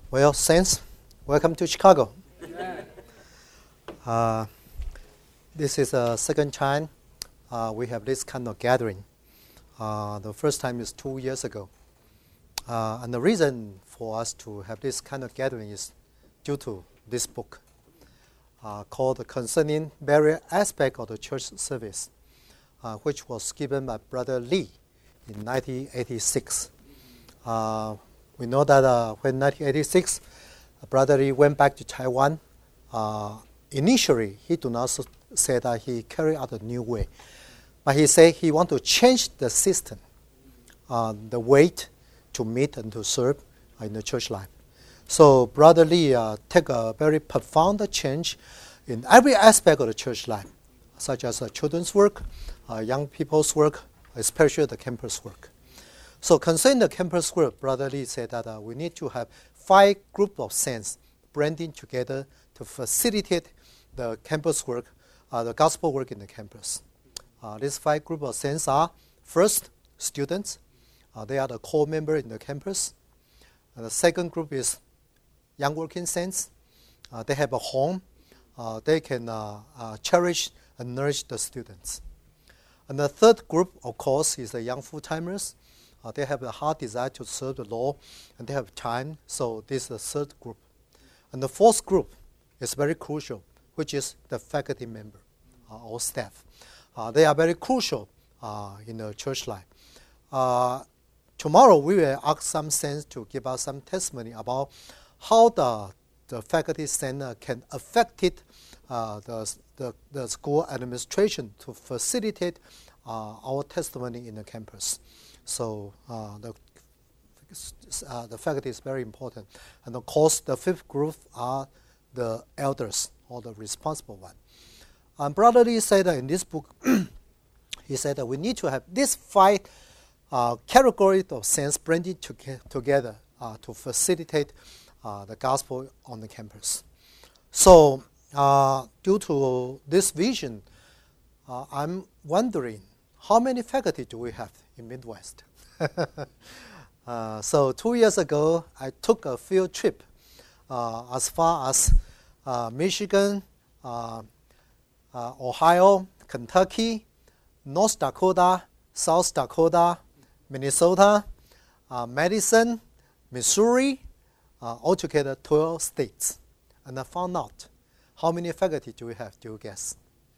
Well, Saints, welcome to Chicago. This is the second time we have this kind of gathering. The first time is 2 years ago. And the reason for us to have this kind of gathering is due to this book called Concerning Various Aspects of the Church Service, which was given by Brother Lee in 1986. We know that when 1986, Brother Lee went back to Taiwan. Initially, he did not say that he carried out a new way, but he said he want to change the system, the way to meet and to serve in the church life. So Brother Lee take a very profound change in every aspect of the church life, such as children's work, young people's work, especially the campus work. So concerning the campus work, Brother Lee said that we need to have 5 groups of saints blending together to facilitate the campus work, the gospel work in the campus. These 5 groups of saints are, first, students. They are the core member in the campus. And the second group is young working saints. They have a home. They can cherish and nourish the students. And the third group, of course, is the young full-timers. They have a heart desire to serve the Lord, and they have time, so this is the third group. And the fourth group is very crucial, which is the faculty member or staff. They are very crucial in the church life. Tomorrow we will ask some saints to give us some testimony about how the faculty center can affect the school administration to facilitate our testimony in the campus. So the faculty is very important. And of course, the fifth group are the elders, or the responsible one. And Brother Lee said that in this book, he said that we need to have these 5 categories of saints blended together to facilitate the gospel on the campus. So due to this vision, I'm wondering, how many faculty do we have in Midwest? So 2 years ago, I took a field trip as far as Michigan, Ohio, Kentucky, North Dakota, South Dakota, Minnesota, Madison, Missouri, altogether 12 states. And I found out how many faculty do we have, do you guess?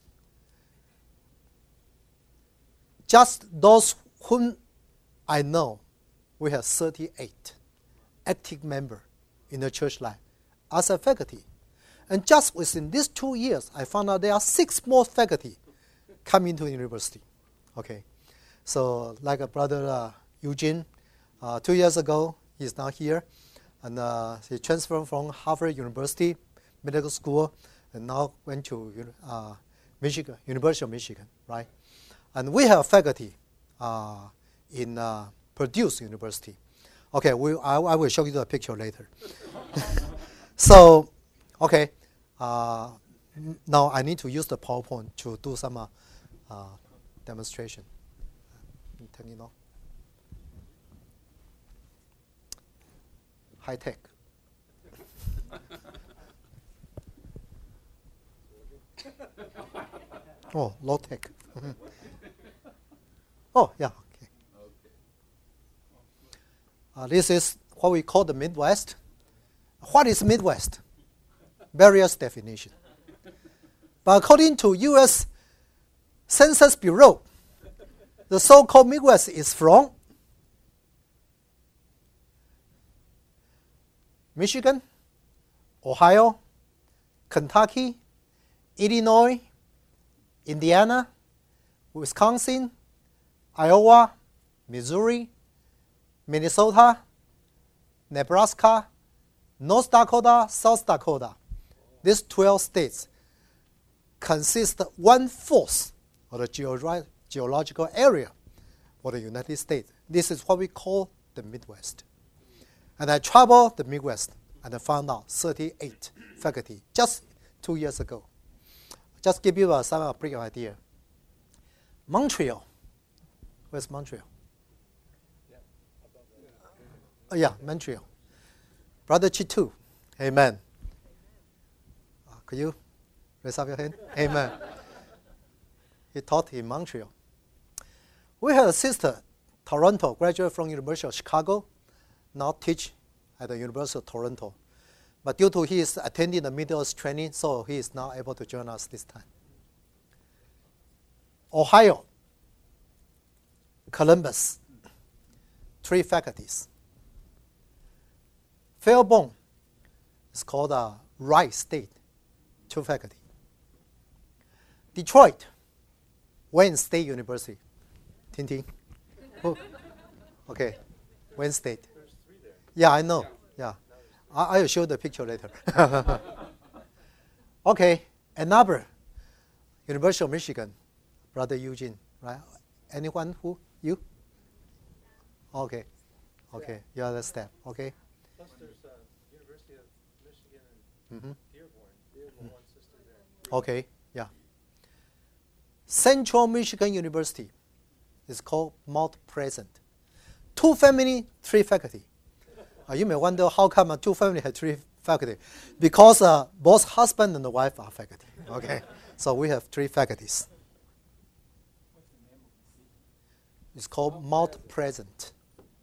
Just those whom I know, we have 38 active members in the church life as a faculty. And just within these 2 years, I found out there are 6 more faculty coming to the university. Okay, so like a brother Eugene, 2 years ago, he's now here, and he transferred from Harvard University Medical School, and now went to Michigan, University of Michigan, right? And we have faculty in Purdue University. Okay, I will show you the picture later. So, okay, now I need to use the PowerPoint to do some demonstration. Turn it on. High tech. Oh, low tech. Oh, yeah, okay. This is what we call the Midwest. What is Midwest? Various definitions. But according to U.S. Census Bureau, the so-called Midwest is from Michigan, Ohio, Kentucky, Illinois, Indiana, Wisconsin, Iowa, Missouri, Minnesota, Nebraska, North Dakota, South Dakota. These 12 states consist 1/4 of the geological area of the United States. This is what we call the Midwest. And I traveled the Midwest and I found out 38 faculty just 2 years ago. Just give you some brief idea. Montreal. Where's Montreal? Yeah, Montreal. Brother Chitu. Amen. Could you raise up your hand? Amen. He taught in Montreal. We have a sister, Toronto, graduate from University of Chicago, now teach at the University of Toronto. But due to his attending the Middle East training, so he is not able to join us this time. Ohio, Columbus, 3 faculties. Fairborn is called Wright State, 2 faculty. Detroit, Wayne State University. Tintin. Okay, Wayne State. There's 3 there. Yeah, I know. Yeah. I'll show the picture later. Okay, another, University of Michigan, Brother Eugene, right? Anyone who? You? Okay. Okay, you are the staff. Okay. Plus there's University of Michigan and Mm-hmm. Dearborn. We have one sister there. Okay, yeah. Central Michigan University is called Mount Pleasant. 2 family, 3 faculty. You may wonder how come 2 family have 3 faculty. Because both husband and the wife are faculty. Okay, so we have 3 faculties. It's called Mount Pleasant.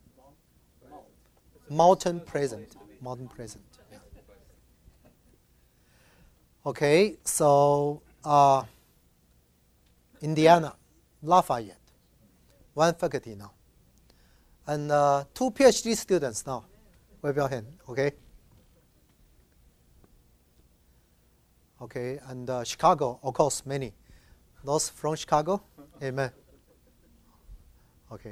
Mountain Pleasant. Mountain Pleasant. Yeah. Okay, so Indiana, Lafayette, 1 faculty now. And 2 PhD students now. Wave your hand, okay? Okay, and Chicago, of course, many. Those from Chicago? Amen. Okay.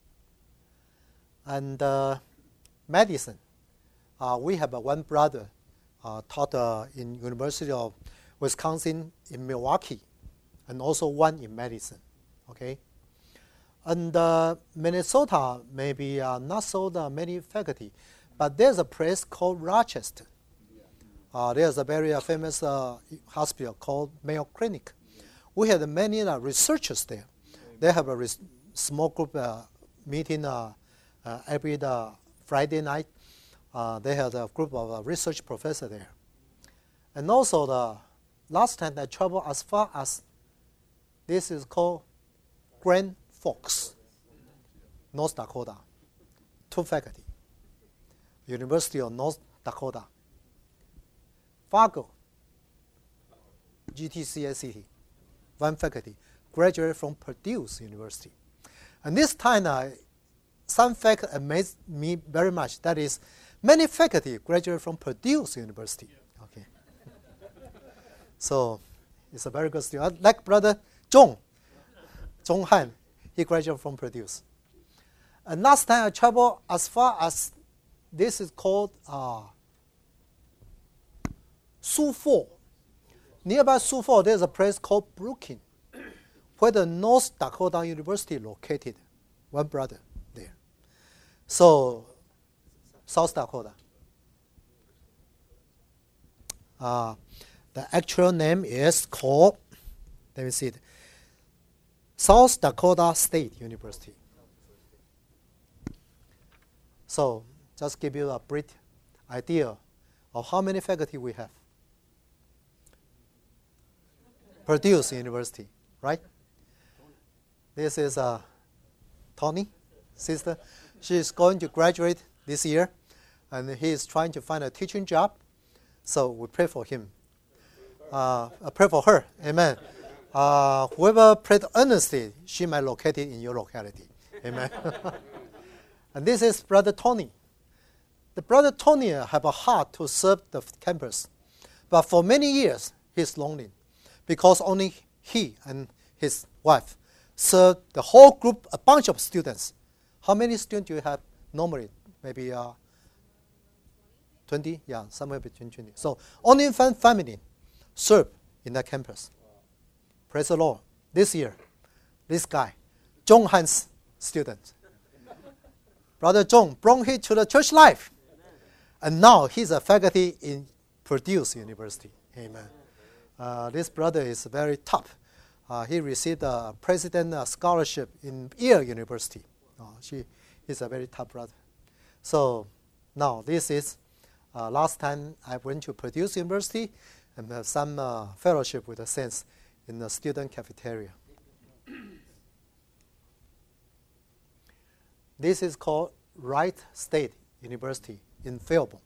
And Madison, we have 1 brother taught in University of Wisconsin in Milwaukee, and also 1 in Madison, okay? And Minnesota, maybe not so many faculty, but there's a place called Rochester. There's a very famous hospital called Mayo Clinic. We had many researchers there. They have a small group meeting every Friday night. They had a group of research professors there. And also the last time I traveled as far as, this is called Grand Forks, North Dakota, 2 faculty. University of North Dakota. Fargo, GTCA City, 1 faculty, graduate from Purdue University. And this time, some fact amazed me very much. That is, many faculty graduate from Purdue University. Okay. So it's a very good student. Like Brother Zhong Han, he graduated from Purdue. And last time I traveled as far as, this is called Sioux Falls. Nearby Sioux Falls, there's a place called Brookings, where the North Dakota University located. 1 brother there. So, South Dakota. The actual name is called, let me see it, South Dakota State University. So, just give you a brief idea of how many faculty we have. Purdue University, right? This is Tony, sister. She is going to graduate this year, and he is trying to find a teaching job. So we pray for him. Pray for her. Amen. Whoever prayed earnestly, she might locate it in your locality. Amen. And this is Brother Tony. The Brother Tony have a heart to serve the campus. But for many years, he's lonely because only he and his wife serve the whole group, a bunch of students. How many students do you have normally? Maybe 20? Yeah, somewhere between 20. So only one family serve in that campus. Praise the Lord. This year, this guy, Zhong Han's student. Brother Zhong brought him to the church life. And now he's a faculty in Purdue University. Amen. This brother is very top. He received a president scholarship in Yale University. He is a very top brother. So now this is Last time I went to Purdue University and have some fellowship with the Saints in the student cafeteria. This is called Wright State University in Fairborn.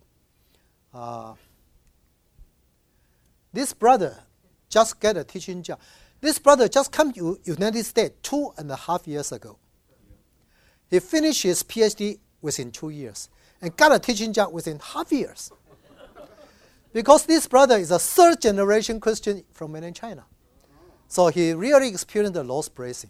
This brother just got a teaching job. This brother just came to United States 2.5 years ago. He finished his PhD within 2 years and got a teaching job within half years. Because this brother is a third-generation Christian from mainland China. So he really experienced the Lord's blessing.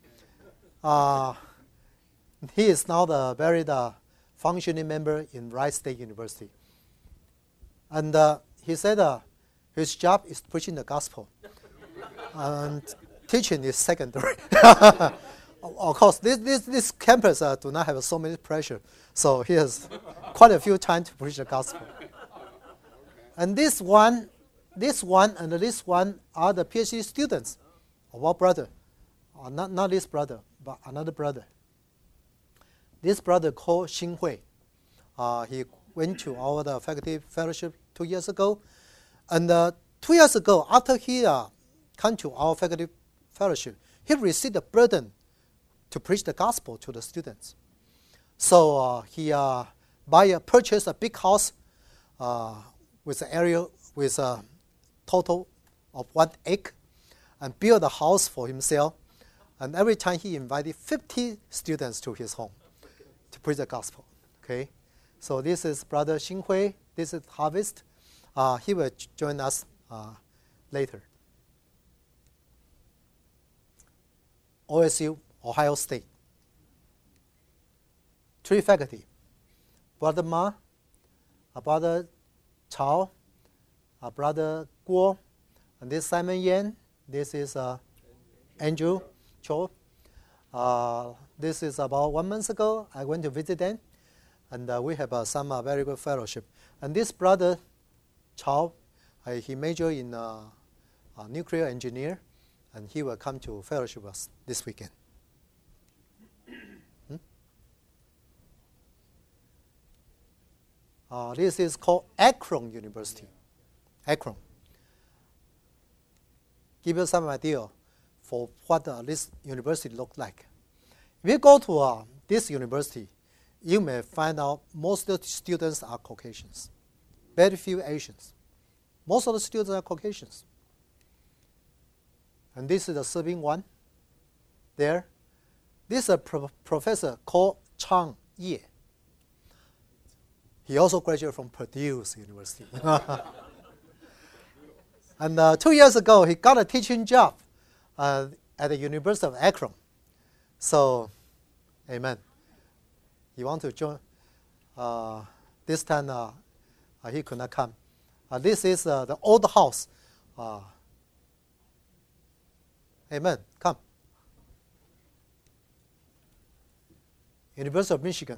He is now the very functioning member in Wright State University. And he said his job is preaching the gospel. And teaching is secondary. Of course, this campus do not have so many pressure. So he has quite a few times to preach the gospel. And this one and this one are the PhD students of our brother. Not this brother, but another brother. This brother called Xin Hui. He went to our faculty fellowship 2 years ago. And 2 years ago, after he came to our faculty fellowship, he received the burden to preach the gospel to the students. So he purchased a big house with an area with a total of 1 acre and built a house for himself. And every time he invited 50 students to his home to preach the gospel. Okay, so this is Brother Xin Hui. This is Harvest. He will join us later. OSU, Ohio State. 3 faculty. Brother Ma, Brother Chao, Brother Guo, and this Simon Yan. This is Andrew Cho. This is about 1 month ago. I went to visit them, and we have some very good fellowship. And this brother Chao, he majored in nuclear engineer, and he will come to fellowship with us this weekend. This is called Akron University. Akron. Give you some idea for what this university looks like. If you go to this university, you may find out most of the students are Caucasians. Very few Asians. Most of the students are Caucasians. And this is the serving one there. This is a professor called Chang Ye. He also graduated from Purdue University. And 2 years ago, he got a teaching job at the University of Akron. So, amen. He want to join. This time, he could not come. This is the old house. Amen. Come. University of Michigan.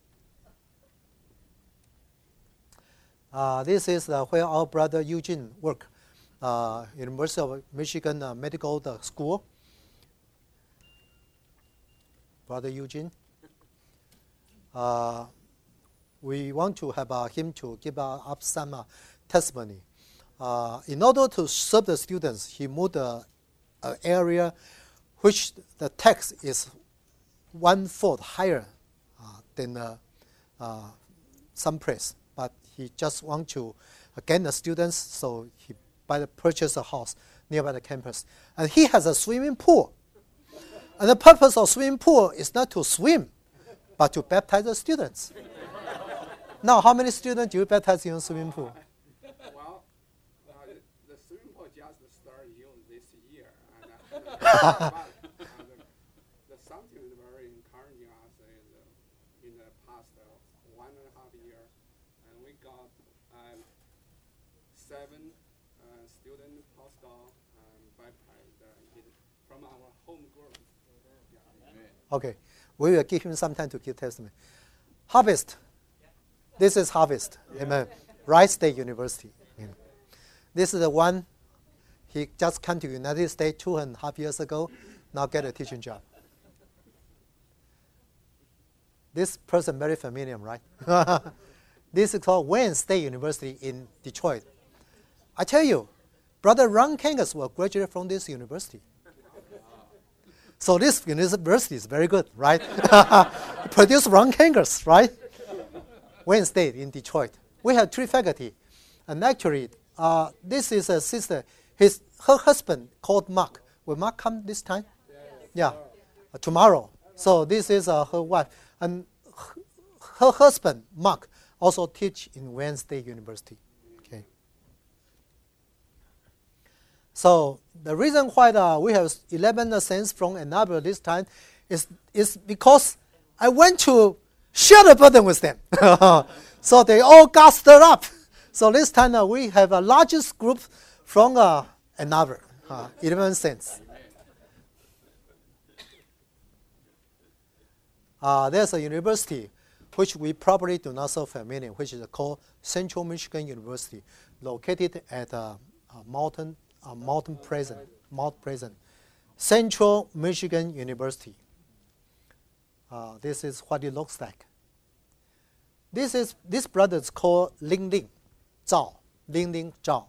This is where our brother Eugene worked. University of Michigan Medical School. Brother Eugene. We want to have him to give up some testimony. In order to serve the students, he moved an area which the tax is 1/4 higher than some place. But he just want to gain the students, so he purchased a house nearby the campus. And he has a swimming pool. And the purpose of swimming pool is not to swim, but to baptize the students. Now, how many students do you baptize in a swimming pool? Well, the swimming pool just started using this year. And, something is very encouraging us in the past 1.5 years. And we got 7 student postdoc baptized from our home group. Okay, we will give him some time to give testimony. Harvest. This is Harvest. Amen. Wright State University. Amen. This is the one, he just came to the United States 2.5 years ago, now get a teaching job. This person very familiar, right? This is called Wayne State University in Detroit. I tell you, Brother Ron Kangas will graduate from this university. So this university is very good, right? Produce Ron Kangas, right? Wayne State in Detroit. We have 3 faculty. And actually, this is a sister. Her husband called Mark. Will Mark come this time? Yeah, tomorrow. So this is her wife. And her husband, Mark, also teach in Wayne State University. Okay. So the reason why we have 11 saints from Ann Arbor this time is because I went to share the burden with them. So they all got stirred up. So this time we have a largest group from Ann Arbor, 11 saints. There's a university which we probably do not so familiar, which is called Central Michigan University, located at Mount Pleasant. Central Michigan University. This is what it looks like. This brother is called Ling Ling Zhao.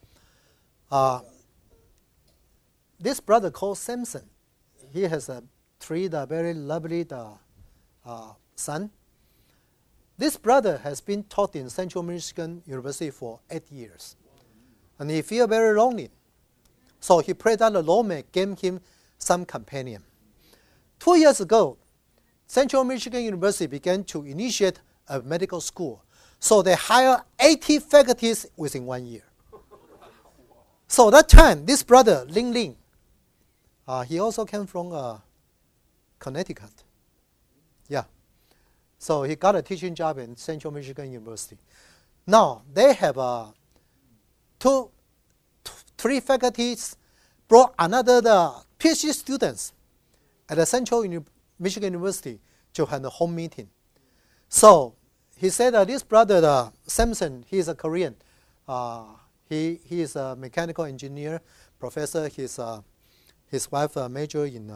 This brother called Samson. He has 3 very lovely son. This brother has been taught in Central Michigan University for 8 years. And he feels very lonely. So he prayed that the Lord may give him some companion. 2 years ago, Central Michigan University began to initiate a medical school. So they hired 80 faculties within 1 year. So that time, this brother, Ling Ling, he also came from Connecticut. Yeah. So he got a teaching job in Central Michigan University. Now, they have 3 faculties brought another PhD students at the Central Michigan University to have a home meeting. So he said that this brother, Samson, he is a Korean. He is a mechanical engineer, professor. His wife major in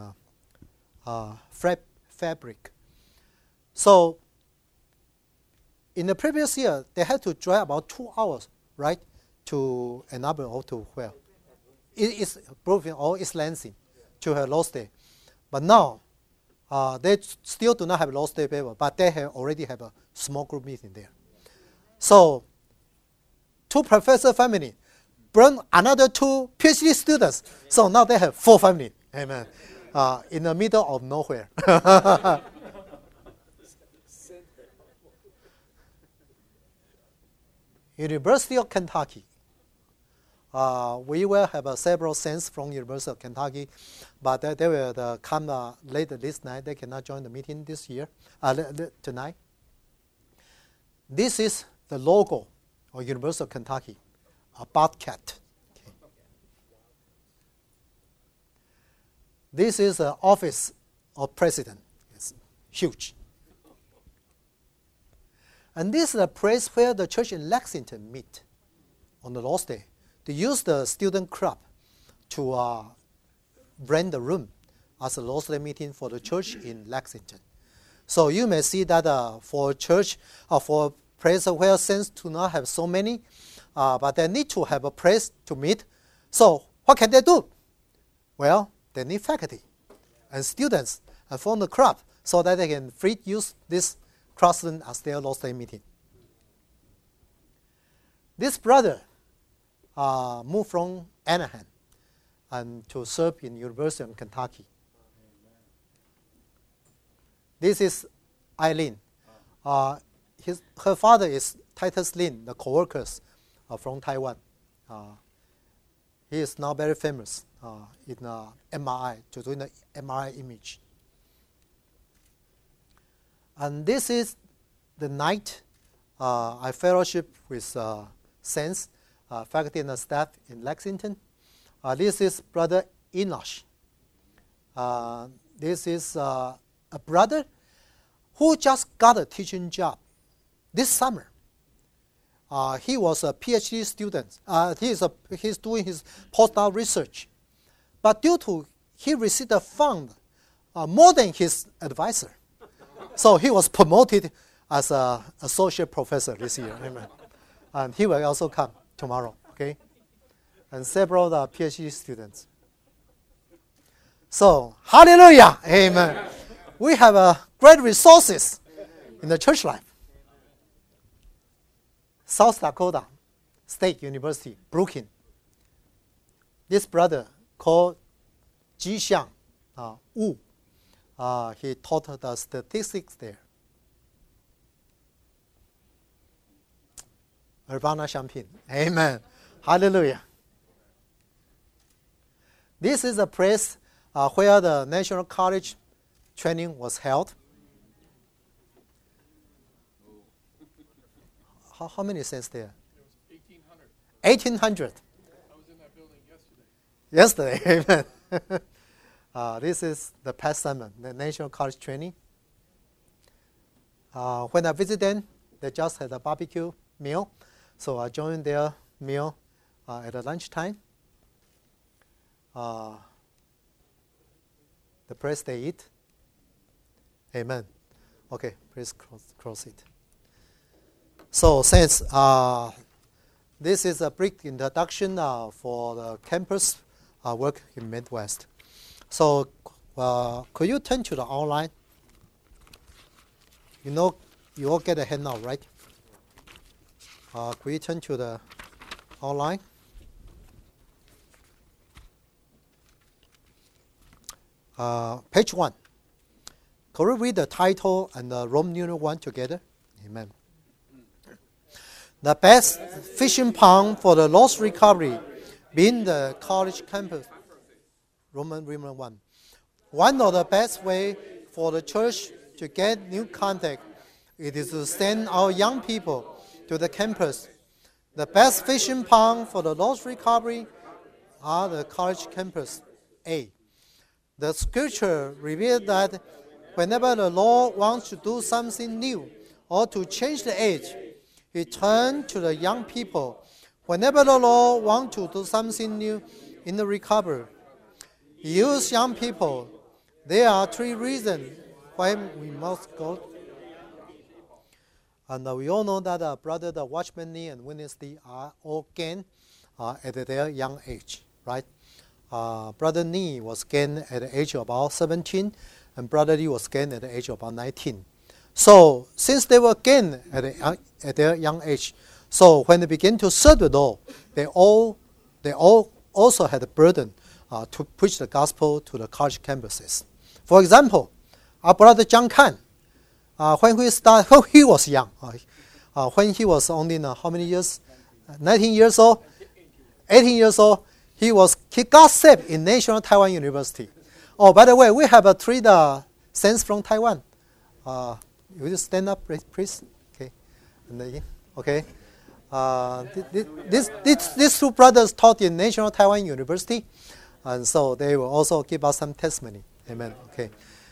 fabric. So in the previous year, they had to drive about 2 hours, right, to Ann Arbor or to where? It's Brooklyn or East Lansing to have Lost Day. But now, they still do not have Lost Day paper, but they already have a small group meeting there. So 2 professor family bring another 2 PhD students. So now they have 4 family. Amen. In the middle of nowhere. University of Kentucky. We will have several saints from University of Kentucky, but they will come later this night. They cannot join the meeting this year, tonight. This is the logo of University of Kentucky, a bobcat. Okay. This is the office of president. It's huge. And this is a place where the church in Lexington meet on the Lord's Day. They use the student club to rent the room as a Lord's Day meeting for the church in Lexington. So you may see that for church, for a place where saints do not have so many, but they need to have a place to meet. So what can they do? Well, they need faculty and students and form the club so that they can free use this classroom as their Lord's Day meeting. This brother moved from Anaheim and to serve in University of Kentucky. This is Eileen. Her father is Titus Lin, the co-workers from Taiwan. He is now very famous in MRI, to doing the MRI image. And this is the night I fellowship with saints, faculty and staff in Lexington. This is Brother Enosh. This is a brother who just got a teaching job this summer. He was a PhD student. He's doing his postdoc research. But due to he received a fund more than his advisor. So he was promoted as an associate professor this year. Amen. And he will also come tomorrow, okay? And several PhD students. So, hallelujah, amen. We have great resources in the church life. South Dakota State University, Brooklyn. This brother called Ji Xiang Wu, he taught the statistics there. Urbana Champaign, amen, hallelujah. This is a place where the National College training was held. How many cents there? It was 1,800. 1,800. I was in that building yesterday. Amen. This is the past summer, the National College training. When I visited them, they just had a barbecue meal. So I joined their meal at the lunchtime. The place they eat. Amen. Okay, please close it. So since this is a brief introduction for the campus work in Midwest. So could you turn to the outline? You know, you all get a handout, right? Could you turn to the outline? Page 1. Could we read the title and the Rome numeral 1 together? Amen. The best fishing pond for the lost recovery being the college campus. Roman numeral 1. One of the best ways for the church to get new contact it is to send our young people to the campus. The best fishing pond for the lost recovery are the college campus. A. The scripture reveals that whenever the Lord wants to do something new or to change the age, He turns to the young people. Whenever the Lord wants to do something new in the recovery, He uses young people. There are 3 reasons why we must go. And we all know that Brother Watchman Nee and Witness Lee are all gained at their young age, right? Brother Nee was gained at the age of about 17, and Brother Lee was gained at the age of about 19. So since they were gained at their young age, so when they began to serve the Lord, they all also had a burden to preach the gospel to the college campuses. For example, our brother John Kan, when he was young, when he was only how many years? 19 years old, 18 years old, he got saved in National Taiwan University. Oh, by the way, we have 3 saints from Taiwan. Will you stand up, please? Okay. Okay. These 2 brothers taught in National Taiwan University, and so they will also give us some testimony. Amen. Okay.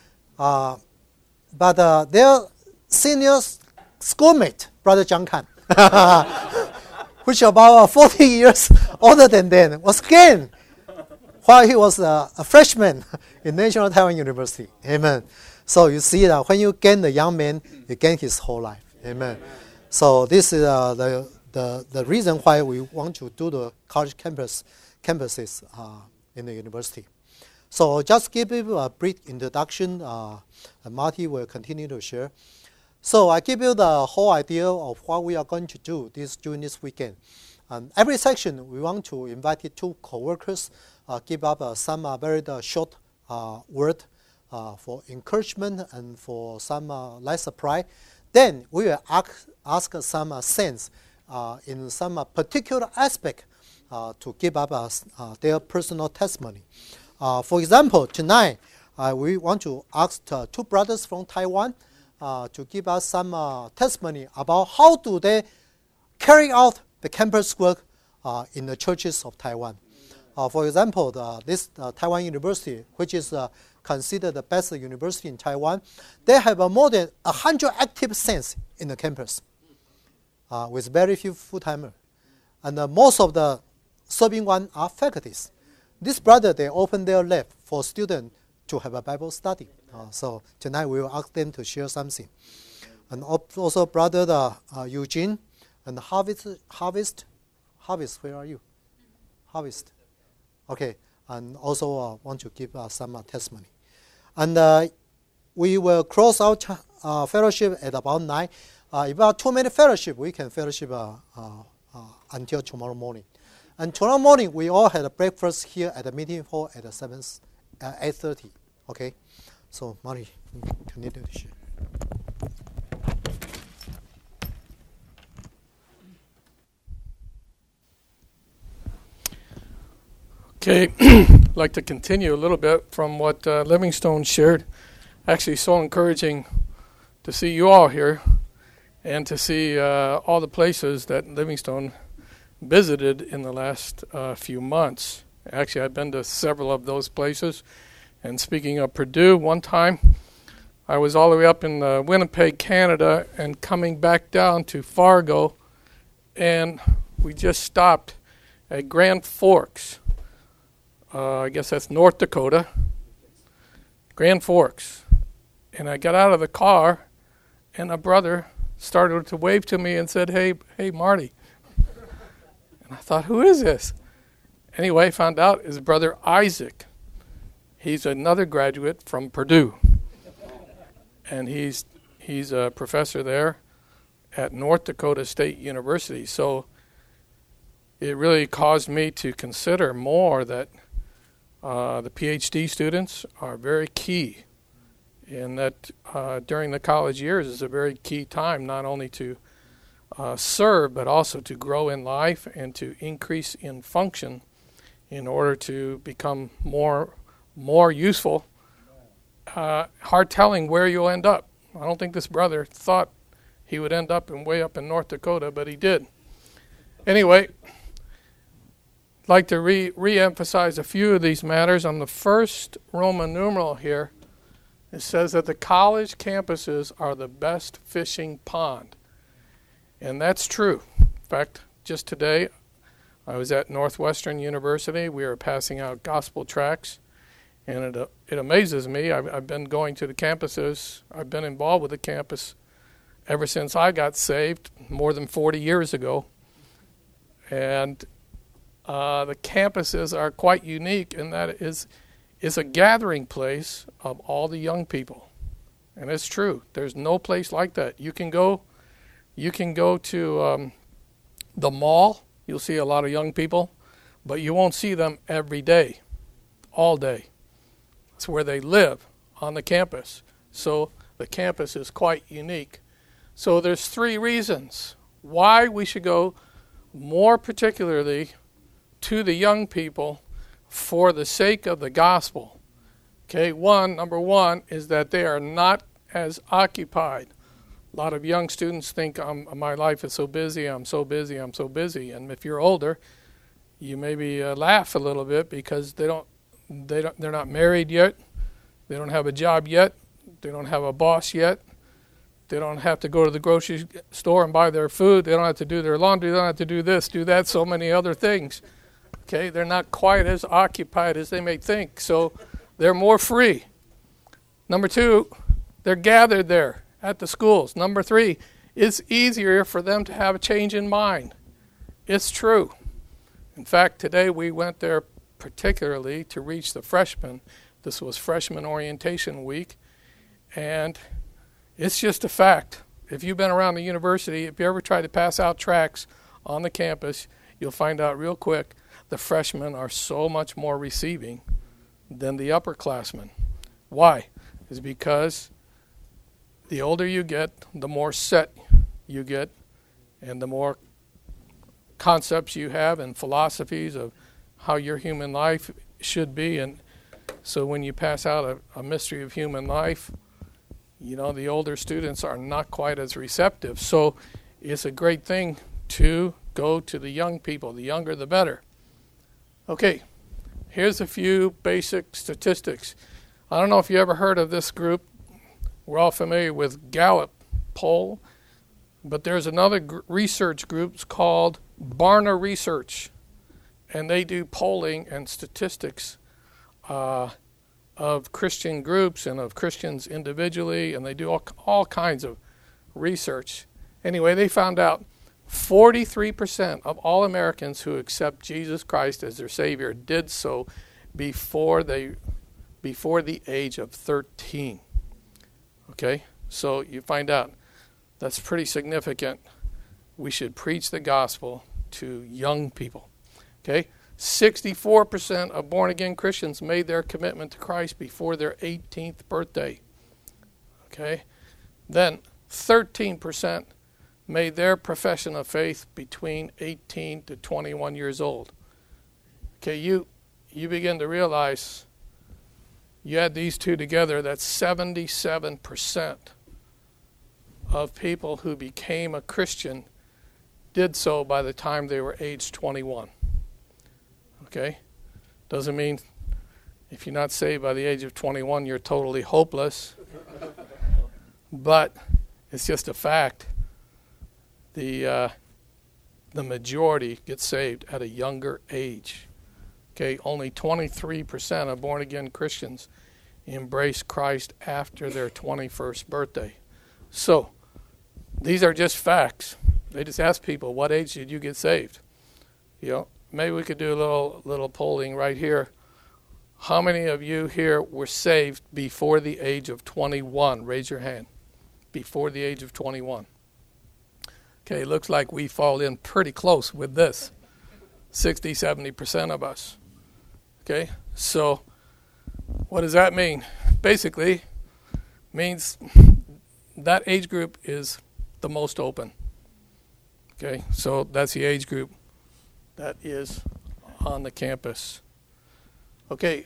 But their senior schoolmate, Brother John Kan, which about 40 years older than them, was gained while he was a freshman in National Taiwan University. Amen. So you see that when you gain the young man, you gain his whole life. Amen. So this is the reason why we want to do the college campuses in the university. So just give you a brief introduction. And Marty will continue to share. So I give you the whole idea of what we are going to do during this weekend. Every section, we want to invite 2 co-workers, give up some very short word for encouragement and for some light supply. Then we will ask some saints in some particular aspect to give up their personal testimony. For example, tonight we want to ask 2 brothers from Taiwan to give us some testimony about how do they carry out the campus work in the churches of Taiwan. For example, this Taiwan University, which is considered the best university in Taiwan, they have more than 100 active saints in the campus with very few full-timers. And most of the serving ones are faculties. This brother, they open their lab for students to have a Bible study. So tonight we will ask them to share something. and also brother Eugene, and Harvest, where are you? Harvest. Okay, and also want to give some testimony. And we will close out fellowship at about 9. If there are too many fellowship, we can fellowship until tomorrow morning. And tomorrow morning, we all had a breakfast here at the meeting hall at 8:30. Okay, so Mari, continue to share. Okay, I'd like to continue a little bit from what Livingstone shared. Actually, so encouraging to see you all here and to see all the places that Livingstone visited in the last few months. Actually, I've been to several of those places. And speaking of Purdue, one time I was all the way up in Winnipeg, Canada, and coming back down to Fargo, and we just stopped at Grand Forks. I guess that's North Dakota. Grand Forks. And I got out of the car, and a brother started to wave to me and said, hey, Marty. And I thought, who is this? Anyway, found out his brother Isaac. He's another graduate from Purdue. And he's a professor there at North Dakota State University. So it really caused me to consider more that the PhD students are very key, and that during the college years is a very key time, not only to serve, but also to grow in life and to increase in function in order to become more useful. Hard telling where you'll end up. I don't think this brother thought he would end up way up in North Dakota, but he did. Anyway, I'd like to re-emphasize a few of these matters. On the first Roman numeral here, it says that the college campuses are the best fishing pond. And that's true. In fact, just today, I was at Northwestern University. We were passing out gospel tracts. And it amazes me. I've been going to the campuses. I've been involved with the campus ever since I got saved more than 40 years ago. And the campuses are quite unique in that it is a gathering place of all the young people. And it's true. There's no place like that. You can go to the mall. You'll see a lot of young people, but you won't see them every day, all day. It's where they live, on the campus. So the campus is quite unique. So there's 3 reasons why we should go more particularly to the young people for the sake of the gospel. Okay, number one is that they are not as occupied. A lot of young students think my life is so busy, I'm so busy. And if you're older, you maybe laugh a little bit because they're not married yet. They don't have a job yet. They don't have a boss yet. They don't have to go to the grocery store and buy their food. They don't have to do their laundry. They don't have to do this, do that, so many other things. Okay, they're not quite as occupied as they may think, so they're more free. Number 2, they're gathered there at the schools. Number 3, it's easier for them to have a change in mind. It's true. In fact, today we went there particularly to reach the freshmen. This was freshman orientation week, and it's just a fact. If you've been around the university, if you ever try to pass out tracts on the campus, you'll find out real quick the freshmen are so much more receiving than the upperclassmen. Why? It's because the older you get, the more set you get, and the more concepts you have and philosophies of how your human life should be. And so when you pass out a mystery of human life, the older students are not quite as receptive. So it's a great thing to go to the young people. The younger, the better. Okay, here's a few basic statistics. I don't know if you ever heard of this group. We're all familiar with Gallup poll, but there's another research group called Barna Research, and they do polling and statistics of Christian groups and of Christians individually, and they do all kinds of research. Anyway, they found out 43% of all Americans who accept Jesus Christ as their Savior did so before the age of 13. Okay? So you find out that's pretty significant. We should preach the gospel to young people. Okay? 64% of born-again Christians made their commitment to Christ before their 18th birthday. Okay? Then 13% made their profession of faith between 18 to 21 years old. Okay, you begin to realize you add these two together, that's 77% of people who became a Christian did so by the time they were age 21. Okay? Doesn't mean if you're not saved by the age of 21, you're totally hopeless. But it's just a fact. The majority get saved at a younger age. Okay, only 23% of born-again Christians embrace Christ after their 21st birthday. So, these are just facts. They just ask people, what age did you get saved? You know, maybe we could do a little polling right here. How many of you here were saved before the age of 21? Raise your hand. Before the age of 21. Okay, looks like we fall in pretty close with this. 60-70% of us. Okay, so what does that mean? Basically, means that age group is the most open. Okay, so that's the age group that is on the campus. Okay.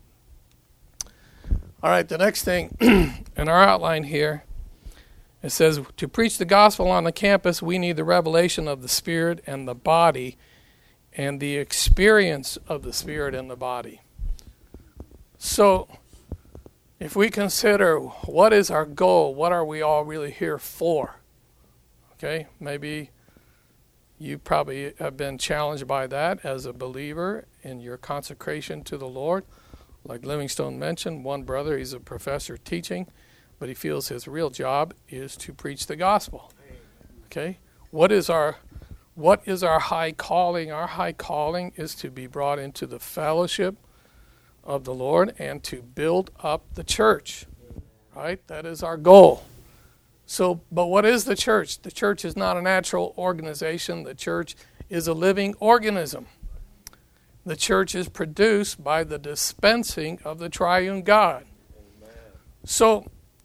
All right, the next thing in our outline here, it says, to preach the gospel on the campus, we need the revelation of the Spirit and the body and the experience of the Spirit and the body. So, if we consider what is our goal, what are we all really here for? Okay, maybe you probably have been challenged by that as a believer in your consecration to the Lord. Like Livingstone mentioned, one brother, he's a professor teaching, but he feels his real job is to preach the gospel. Okay? What is our high calling? Our high calling is to be brought into the fellowship of the Lord and to build up the church. Right? That is our goal. So, but what is the church? The church is not a natural organization. The church is a living organism. The church is produced by the dispensing of the triune God. Amen. So,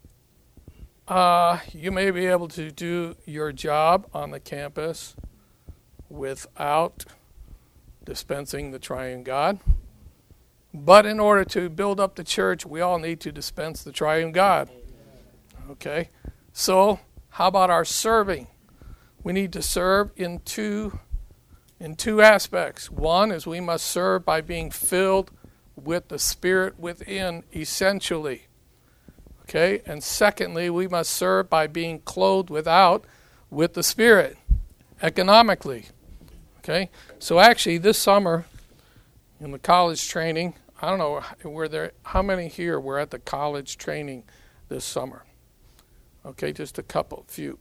you may be able to do your job on the campus without dispensing the triune God. But in order to build up the church, we all need to dispense the triune God. Okay? So, how about our serving? We need to serve in two aspects. One is we must serve by being filled with the Spirit within, essentially. Okay? And secondly, we must serve by being clothed without with the Spirit, economically. Okay? So actually, this summer, in the college training, I don't know, how many here were at the college training this summer? Okay, just a few.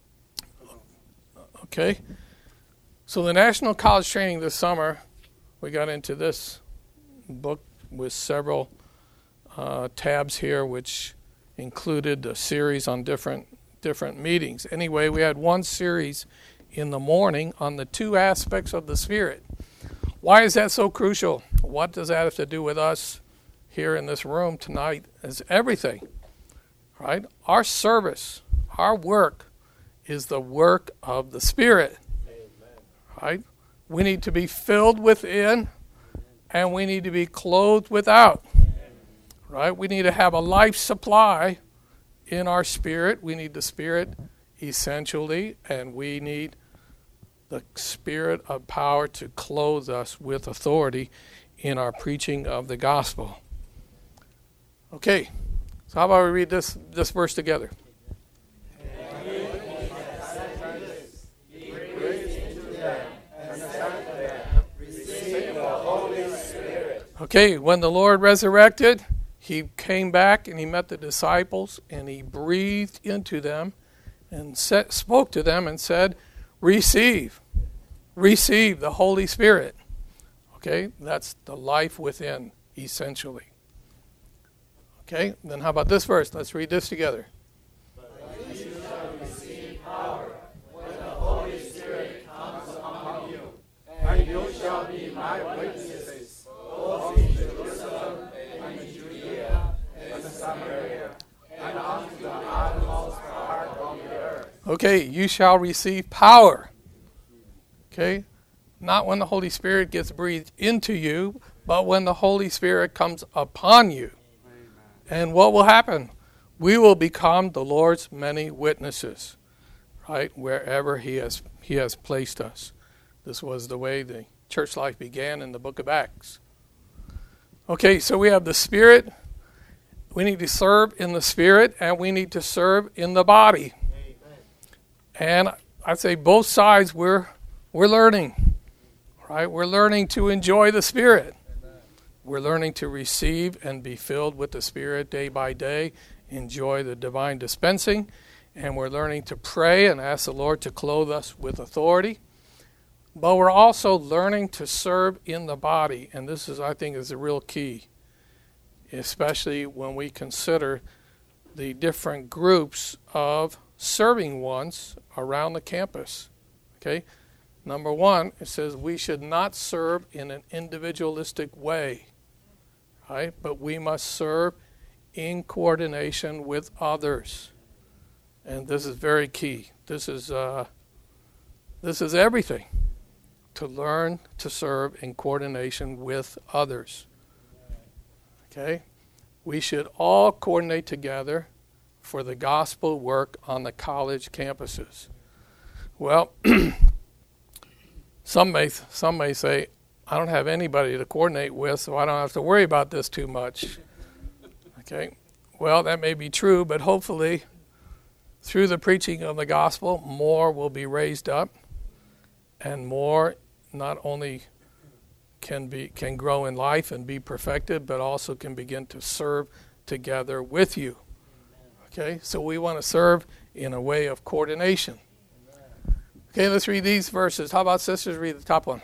Okay? So the National College Training this summer, we got into this book with several tabs here, which included a series on different meetings. Anyway, we had one series in the morning on the two aspects of the Spirit. Why is that so crucial? What does that have to do with us here in this room tonight? Is everything, right? Our service, our work is the work of the Spirit. Right? We need to be filled within, and we need to be clothed without. Right? We need to have a life supply in our spirit. We need the Spirit essentially, and we need the Spirit of power to clothe us with authority in our preaching of the gospel. Okay, so how about we read this verse together? Okay, when the Lord resurrected, he came back and he met the disciples and he breathed into them and spoke to them and said, receive the Holy Spirit. Okay, that's the life within, essentially. Okay, then how about this verse? Let's read this together. But you shall receive power when the Holy Spirit comes upon you, and you shall be my witnesses, both in Jerusalem and in Judea and Samaria, and unto the uttermost part of the earth. Okay, you shall receive power. Okay, not when the Holy Spirit gets breathed into you, but when the Holy Spirit comes upon you. And what will happen? We will become the Lord's many witnesses, right? Wherever He has placed us. This was the way the church life began in the book of Acts. Okay, so we have the Spirit. We need to serve in the Spirit, and we need to serve in the body. Amen. And I'd say both sides we're learning, right? We're learning to enjoy the Spirit. We're learning to receive and be filled with the Spirit day by day, enjoy the divine dispensing, and we're learning to pray and ask the Lord to clothe us with authority. But we're also learning to serve in the body, and this is, I think, is a real key, especially when we consider the different groups of serving ones around the campus. Okay? Number one, it says we should not serve in an individualistic way. Right? But we must serve in coordination with others. And this is very key. This is everything. To learn to serve in coordination with others. Okay? We should all coordinate together for the gospel work on the college campuses. Well, some may say, I don't have anybody to coordinate with, so I don't have to worry about this too much. Okay? Well, that may be true, but hopefully, through the preaching of the gospel, more will be raised up, and more not only can grow in life and be perfected, but also can begin to serve together with you. Okay? So we want to serve in a way of coordination. Okay, let's read these verses. How about sisters read the top one?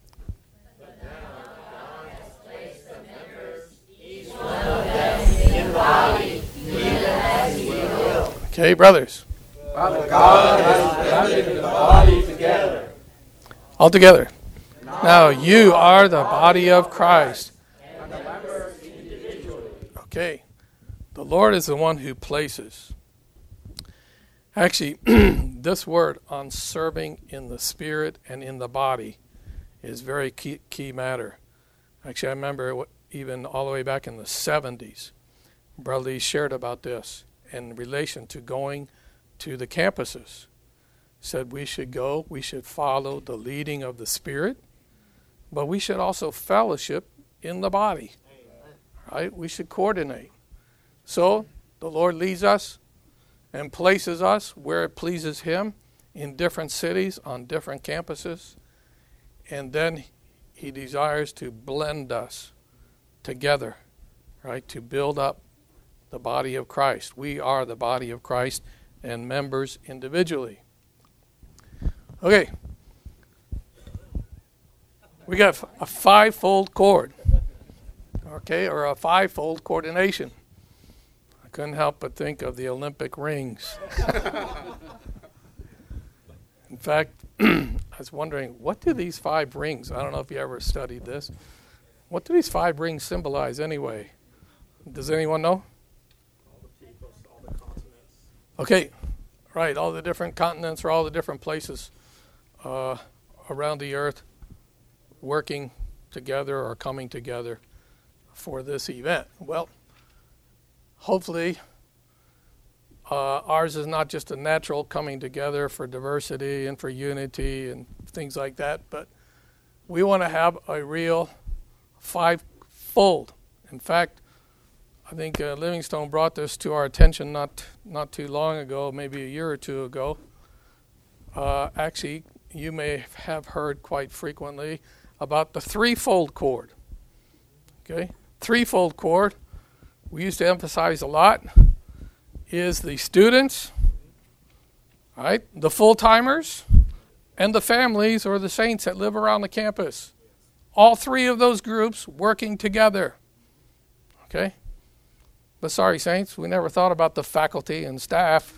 Okay, brothers. Father God has blended the body together. All together. Now you are the body of Christ. And the members individually. Okay. The Lord is the one who places. Actually, this word on serving in the spirit and in the body is very key matter. Actually, I remember even all the way back in the 70s, Brother Lee shared about this in relation to going to the campuses. Said we should follow the leading of the Spirit, but we should also fellowship in the body. Right? We should coordinate. So the Lord leads us and places us where it pleases Him in different cities, on different campuses, and then He desires to blend us together, right, to build up the body of Christ. We are the body of Christ and members individually. Okay. We got a five-fold cord, okay, or a five-fold coordination. I couldn't help but think of the Olympic rings. In fact, I was wondering, what do these 5 rings, I don't know if you ever studied this, what do these 5 rings symbolize anyway? Does anyone know? Okay, right, all the different continents or all the different places around the earth working together or coming together for this event. Well, hopefully ours is not just a natural coming together for diversity and for unity and things like that, but we want to have a real 5-fold. In fact, I think Livingstone brought this to our attention not too long ago, maybe a year or two ago. Actually, you may have heard quite frequently about the 3-fold cord. Okay, 3-fold cord, we used to emphasize a lot, is the students, All right? The full-timers and the families or the saints that live around the campus. All three of those groups working together. Okay? But sorry, saints, we never thought about the faculty and staff.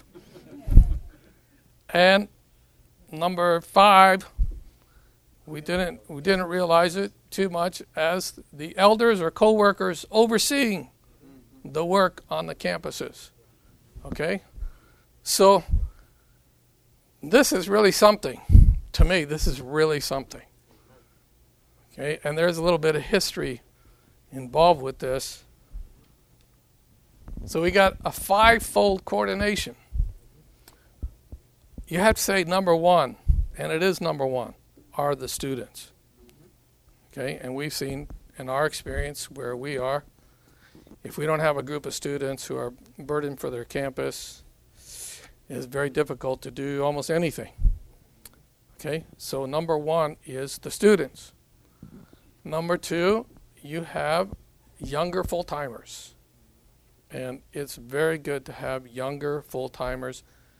And number 5, we didn't realize it too much as the elders or co-workers overseeing the work on the campuses. Okay? So this is really something. To me, this is really something. Okay? And there's a little bit of history involved with this. So we got a 5-fold coordination. You have to say number 1, and it is number 1, are the students. Okay? And we've seen in our experience where we are, if we don't have a group of students who are burdened for their campus, it's very difficult to do almost anything. Okay? So number 1 is the students. Number 2, you have younger full-timers. And it's very good to have younger full-timers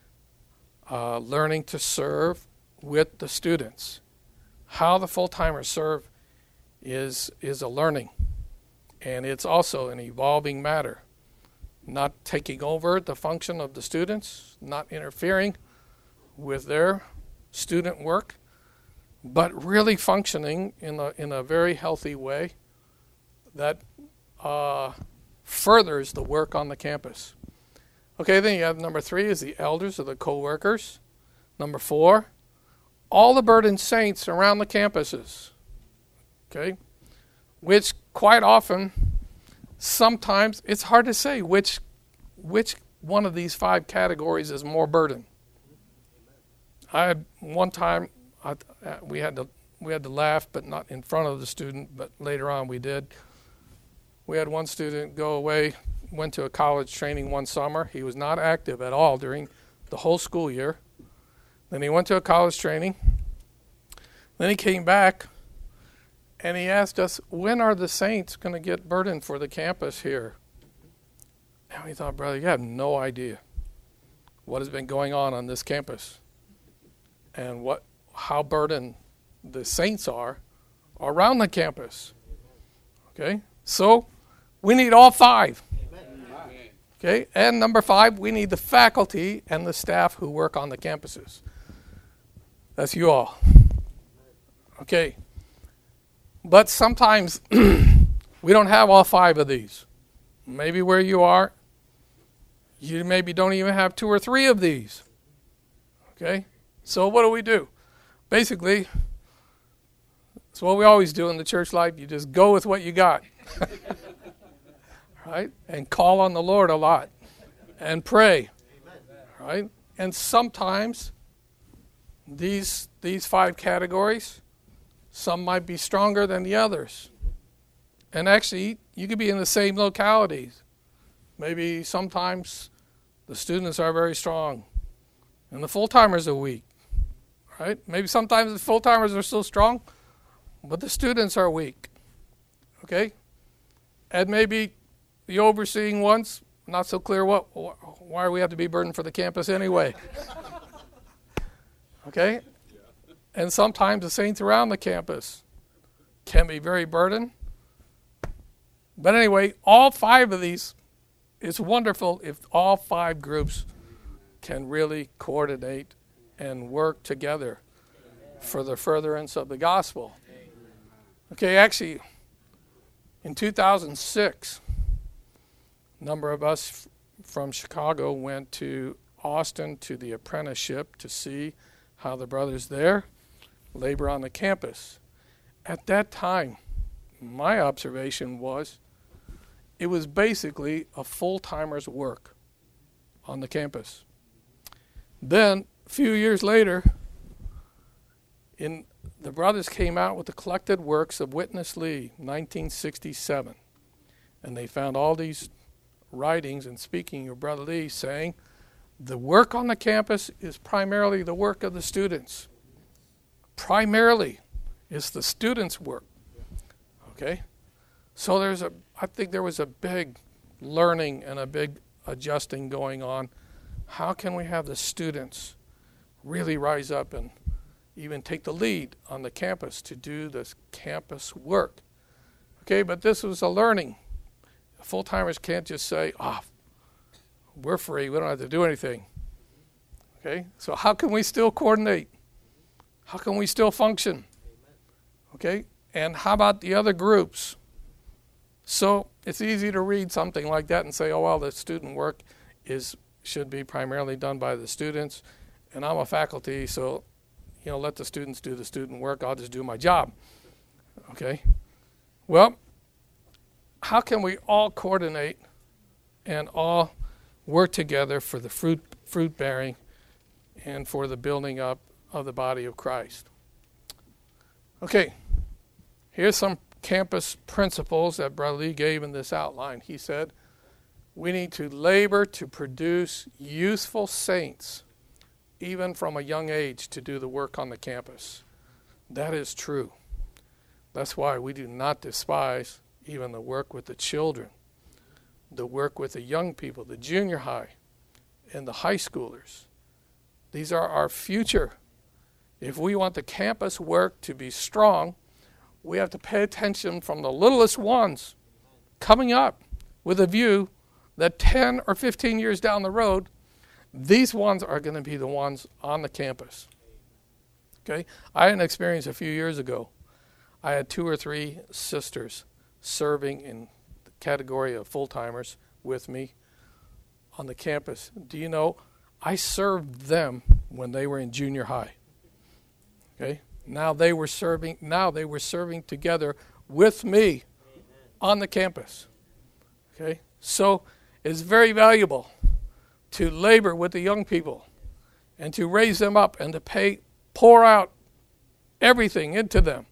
learning to serve with the students. How the full-timers serve is a learning. And it's also an evolving matter. Not taking over the function of the students, not interfering with their student work, but really functioning in a very healthy way that furthers the work on the campus. Okay, then you have number 3 is the elders or the co-workers. Number 4, all the burdened saints around the campuses. Okay, which quite often, sometimes it's hard to say which one of these 5 categories is more burden. I had one time we had to laugh, but not in front of the student, but later on we did. We had one student go away, went to a college training one summer. He was not active at all during the whole school year. Then he went to a college training. Then he came back, and he asked us, when are the saints going to get burdened for the campus here? And we thought, brother, you have no idea what has been going on this campus and how burdened the saints are around the campus. Okay? So we need all 5. Okay? And number 5, we need the faculty and the staff who work on the campuses. That's you all. Okay. But sometimes we don't have all 5 of these. Maybe where you are, you maybe don't even have 2 or 3 of these. Okay? So what do? Basically, it's what we always do in the church life. You just go with what you got. Right? And call on the Lord a lot. And pray. Right? And sometimes these 5 categories, some might be stronger than the others. And actually, you could be in the same localities. Maybe sometimes the students are very strong and the full-timers are weak. Right? Maybe sometimes the full-timers are so strong, but the students are weak. Okay? And maybe the overseeing ones, not so clear why we have to be burdened for the campus anyway. Okay? And sometimes the saints around the campus can be very burdened. But anyway, all 5 of these, it's wonderful if all 5 groups can really coordinate and work together for the furtherance of the gospel. Okay, actually, in 2006, a number of us from Chicago went to Austin to the apprenticeship to see how the brothers there labor on the campus. At that time, my observation was it was basically a full-timer's work on the campus. Then, a few years later, the brothers came out with the collected works of Witness Lee, 1967. And they found all these writings and speaking of Brother Lee saying, the work on the campus is primarily the work of the students. Primarily, it's the students' work. Okay? So I think there was a big learning and a big adjusting going on. How can we have the students really rise up and even take the lead on the campus to do this campus work. Okay, but this was a learning. Full-timers can't just say, we're free, we don't have to do anything. Okay, so how can we still coordinate? How can we still function? Okay, and how about the other groups? So it's easy to read something like that and say, the student work should be primarily done by the students, and I'm a faculty, so let the students do the student work, I'll just do my job. Okay? Well, how can we all coordinate and all work together for the fruit bearing and for the building up of the body of Christ? Okay, here's some campus principles that Brother Lee gave in this outline. He said, we need to labor to produce useful saints, even from a young age, to do the work on the campus. That is true. That's why we do not despise even the work with the children, the work with the young people, the junior high, and the high schoolers. These are our future. If we want the campus work to be strong, we have to pay attention from the littlest ones coming up with a view that 10 or 15 years down the road, these ones are going to be the ones on the campus. Okay? I had an experience a few years ago. I had 2 or 3 sisters serving in the category of full-timers with me on the campus. Do you know, I served them when they were in junior high. Okay? Now they were serving together with me on the campus. Okay? So it's very valuable to labor with the young people and to raise them up and to pour out everything into them.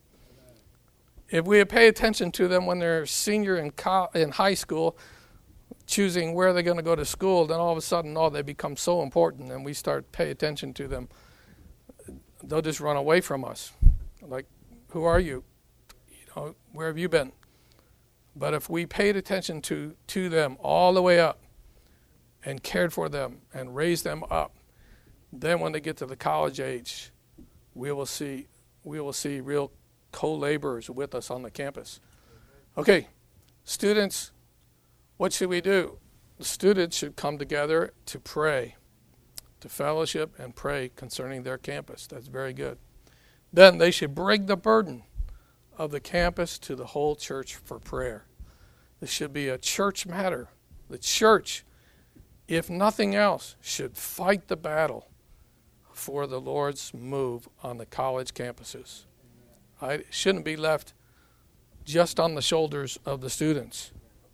If we pay attention to them when they're senior in high school, choosing where they're going to go to school, then all of a sudden, they become so important, and we start pay attention to them. They'll just run away from us. Like, who are you? Where have you been? But if we paid attention to them all the way up and cared for them and raised them up, then when they get to the college age, we will see real co-laborers with us on the campus. Okay, students, what should we do? The students should come together to pray, to fellowship and pray concerning their campus. That's very good. Then they should bring the burden of the campus to the whole church for prayer. This should be a church matter. The church, if nothing else, should fight the battle for the Lord's move on the college campuses. It shouldn't be left just on the shoulders of the students.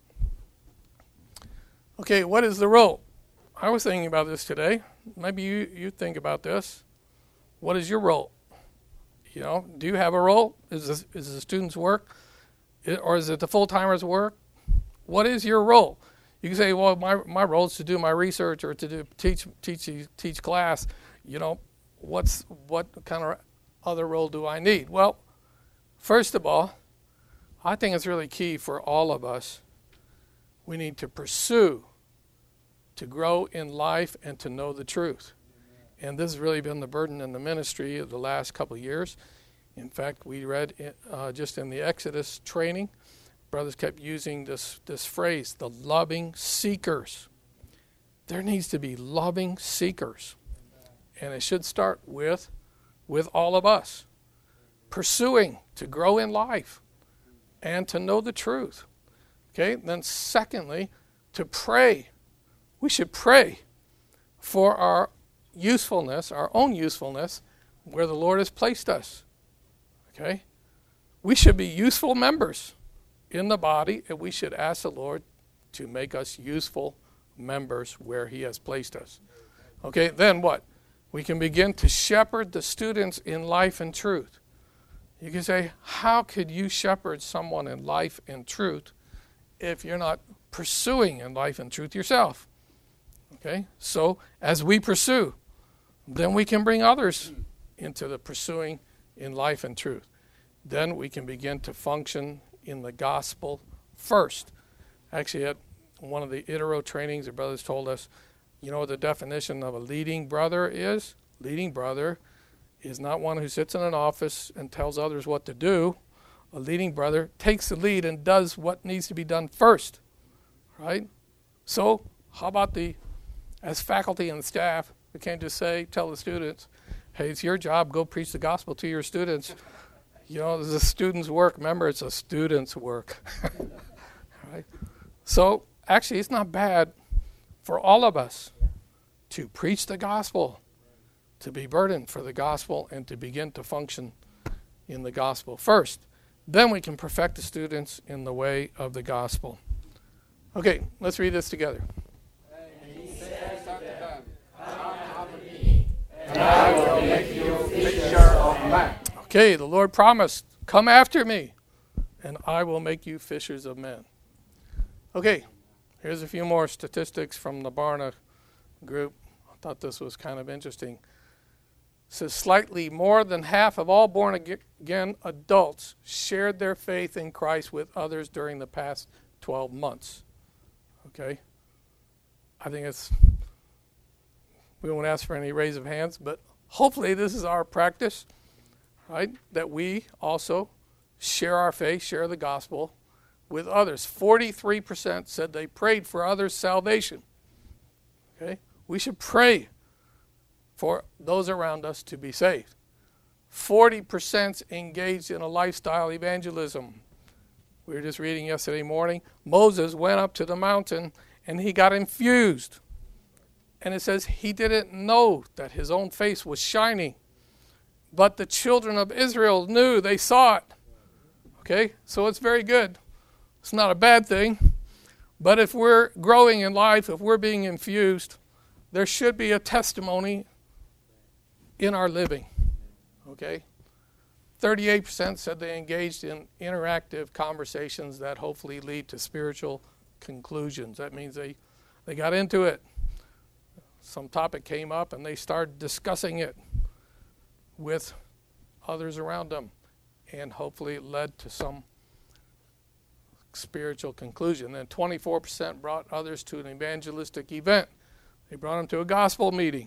Okay, what is the role? I was thinking about this today. Maybe you think about this. What is your role? Do you have a role? Is the students' work? Or is it the full-timers' work? What is your role? You can say, well, my role is to do my research or to teach class. What kind of other role do I need? Well, first of all, I think it's really key for all of us. We need to pursue to grow in life and to know the truth. And this has really been the burden in the ministry of the last couple of years. In fact, we read just in the Exodus training, brothers kept using this phrase, the loving seekers. There needs to be loving seekers. And it should start with all of us pursuing to grow in life and to know the truth. Okay, then secondly, to pray. We should pray for our usefulness, our own usefulness, where the Lord has placed us. Okay? We should be useful members in the body, and we should ask the Lord to make us useful members where He has placed us. Okay, then what? We can begin to shepherd the students in life and truth. You can say, how could you shepherd someone in life and truth if you're not pursuing in life and truth yourself? Okay, so as we pursue, then we can bring others into the pursuing in life and truth. Then we can begin to function in the gospel first. Actually, at one of the Itero trainings, the brothers told us, the definition of a leading brother is Leading brother is not one who sits in an office and tells others what to do. A leading brother takes the lead and does what needs to be done first, right? So how about as faculty and staff, we can't just tell the students, hey, it's your job, go preach the gospel to your students. This is a student's work. Remember, it's a student's work. Right? So actually, it's not bad for all of us to preach the gospel, to be burdened for the gospel, and to begin to function in the gospel first. Then we can perfect the students in the way of the gospel. Okay, let's read this together. And he said unto them, Come after me, and I will make you fisher of men. Okay, the Lord promised, come after me, and I will make you fishers of men. Okay, here's a few more statistics from the Barna group. I thought this was kind of interesting. It says slightly more than half of all born-again adults shared their faith in Christ with others during the past 12 months. Okay? I think we won't ask for any raise of hands, but hopefully this is our practice, right? That we also share our faith, share the gospel with others. 43% said they prayed for others' salvation. Okay? We should pray for those around us to be saved. 40% engaged in a lifestyle evangelism. We were just reading yesterday morning, Moses went up to the mountain and he got infused. And it says he didn't know that his own face was shining. But the children of Israel knew, they saw it. Okay, so it's very good. It's not a bad thing. But if we're growing in life, if we're being infused, there should be a testimony in our living. Okay? 38% said they engaged in interactive conversations that hopefully lead to spiritual conclusions. That means they got into it. Some topic came up and they started discussing it with others around them, and hopefully it led to some spiritual conclusion. Then 24% brought others to an evangelistic event. They brought them to a gospel meeting.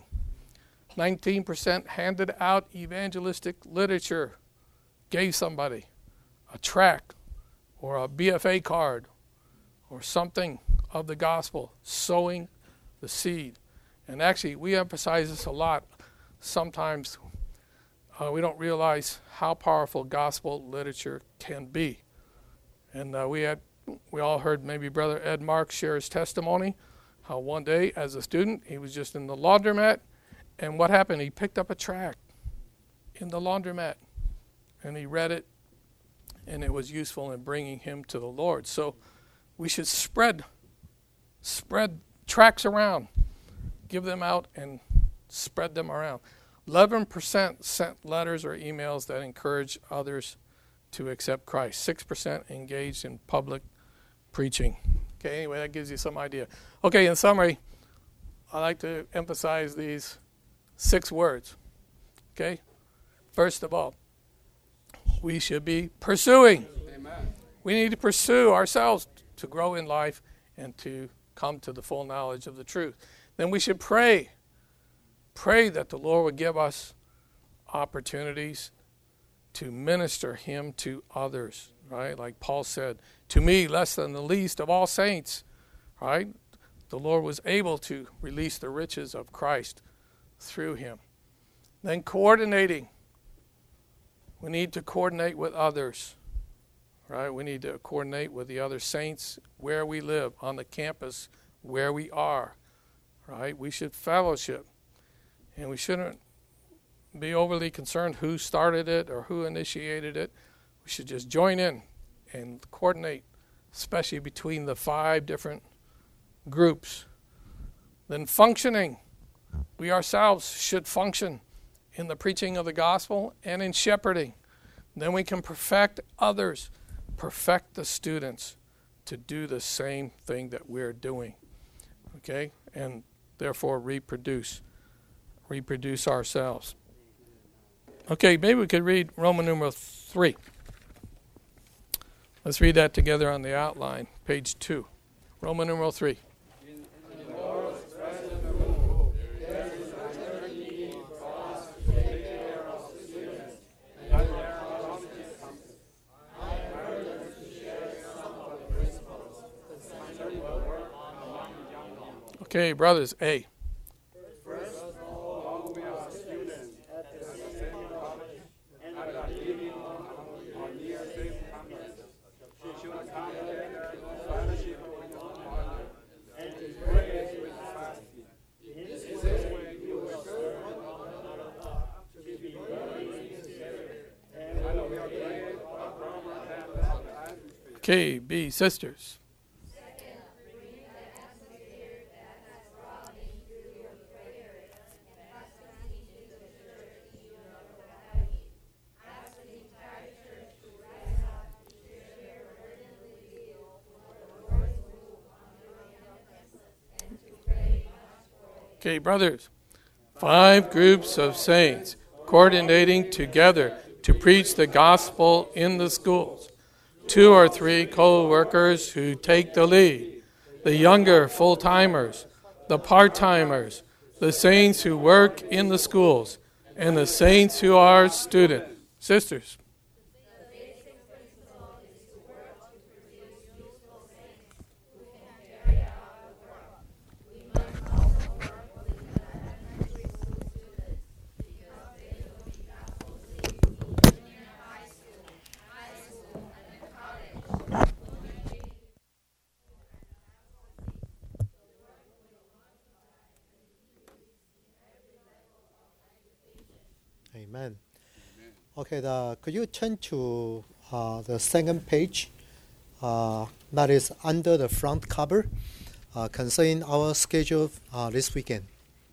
19% handed out evangelistic literature, gave somebody a tract or a BFA card or something of the gospel, sowing the seed. And actually, we emphasize this a lot. Sometimes we don't realize how powerful gospel literature can be. And we all heard maybe Brother Ed Marks share his testimony, how one day as a student, he was just in the laundromat, and what happened? He picked up a tract in the laundromat, and he read it, and it was useful in bringing him to the Lord. So we should spread tracts around, give them out, and spread them around. 11% sent letters or emails that encourage others to accept Christ. 6% engaged in public preaching. Okay, anyway, that gives you some idea. Okay, in summary, I like to emphasize these 6 words. Okay? First of all, we should be pursuing. Amen. We need to pursue ourselves to grow in life and to come to the full knowledge of the truth. Then we should pray. Pray that the Lord would give us opportunities to minister Him to others, right? Like Paul said, to me, less than the least of all saints, right? The Lord was able to release the riches of Christ through him. Then coordinating. We need to coordinate with others, right? We need to coordinate with the other saints where we live, on the campus where we are, right? We should fellowship. And we shouldn't be overly concerned who started it or who initiated it. We should just join in and coordinate, especially between the 5 different groups. Then functioning. We ourselves should function in the preaching of the gospel and in shepherding. Then we can perfect others, perfect the students to do the same thing that we're doing. Okay? And therefore reproduce ourselves. Okay, maybe we could read Roman numeral 3. Let's read that together on the outline, page 2. Roman numeral 3. In the Lord's present rule, there is an unending from Okay, brothers, A. First of all, we are students at the same college and are living on near-safe campus. Should come together in fellowship with one another and in prayer with fasting. In this way, you will serve one another up to be burning in spirit, and will create a proper temple of the atmosphere. Okay, B. Sisters. Okay, brothers, 5 groups of saints coordinating together to preach the gospel in the schools. 2 or 3 co-workers who take the lead. The younger full-timers, the part-timers, the saints who work in the schools, and the saints who are students. Sisters. Amen. Okay, could you turn to the second page? That is under the front cover, concerning our schedule this weekend.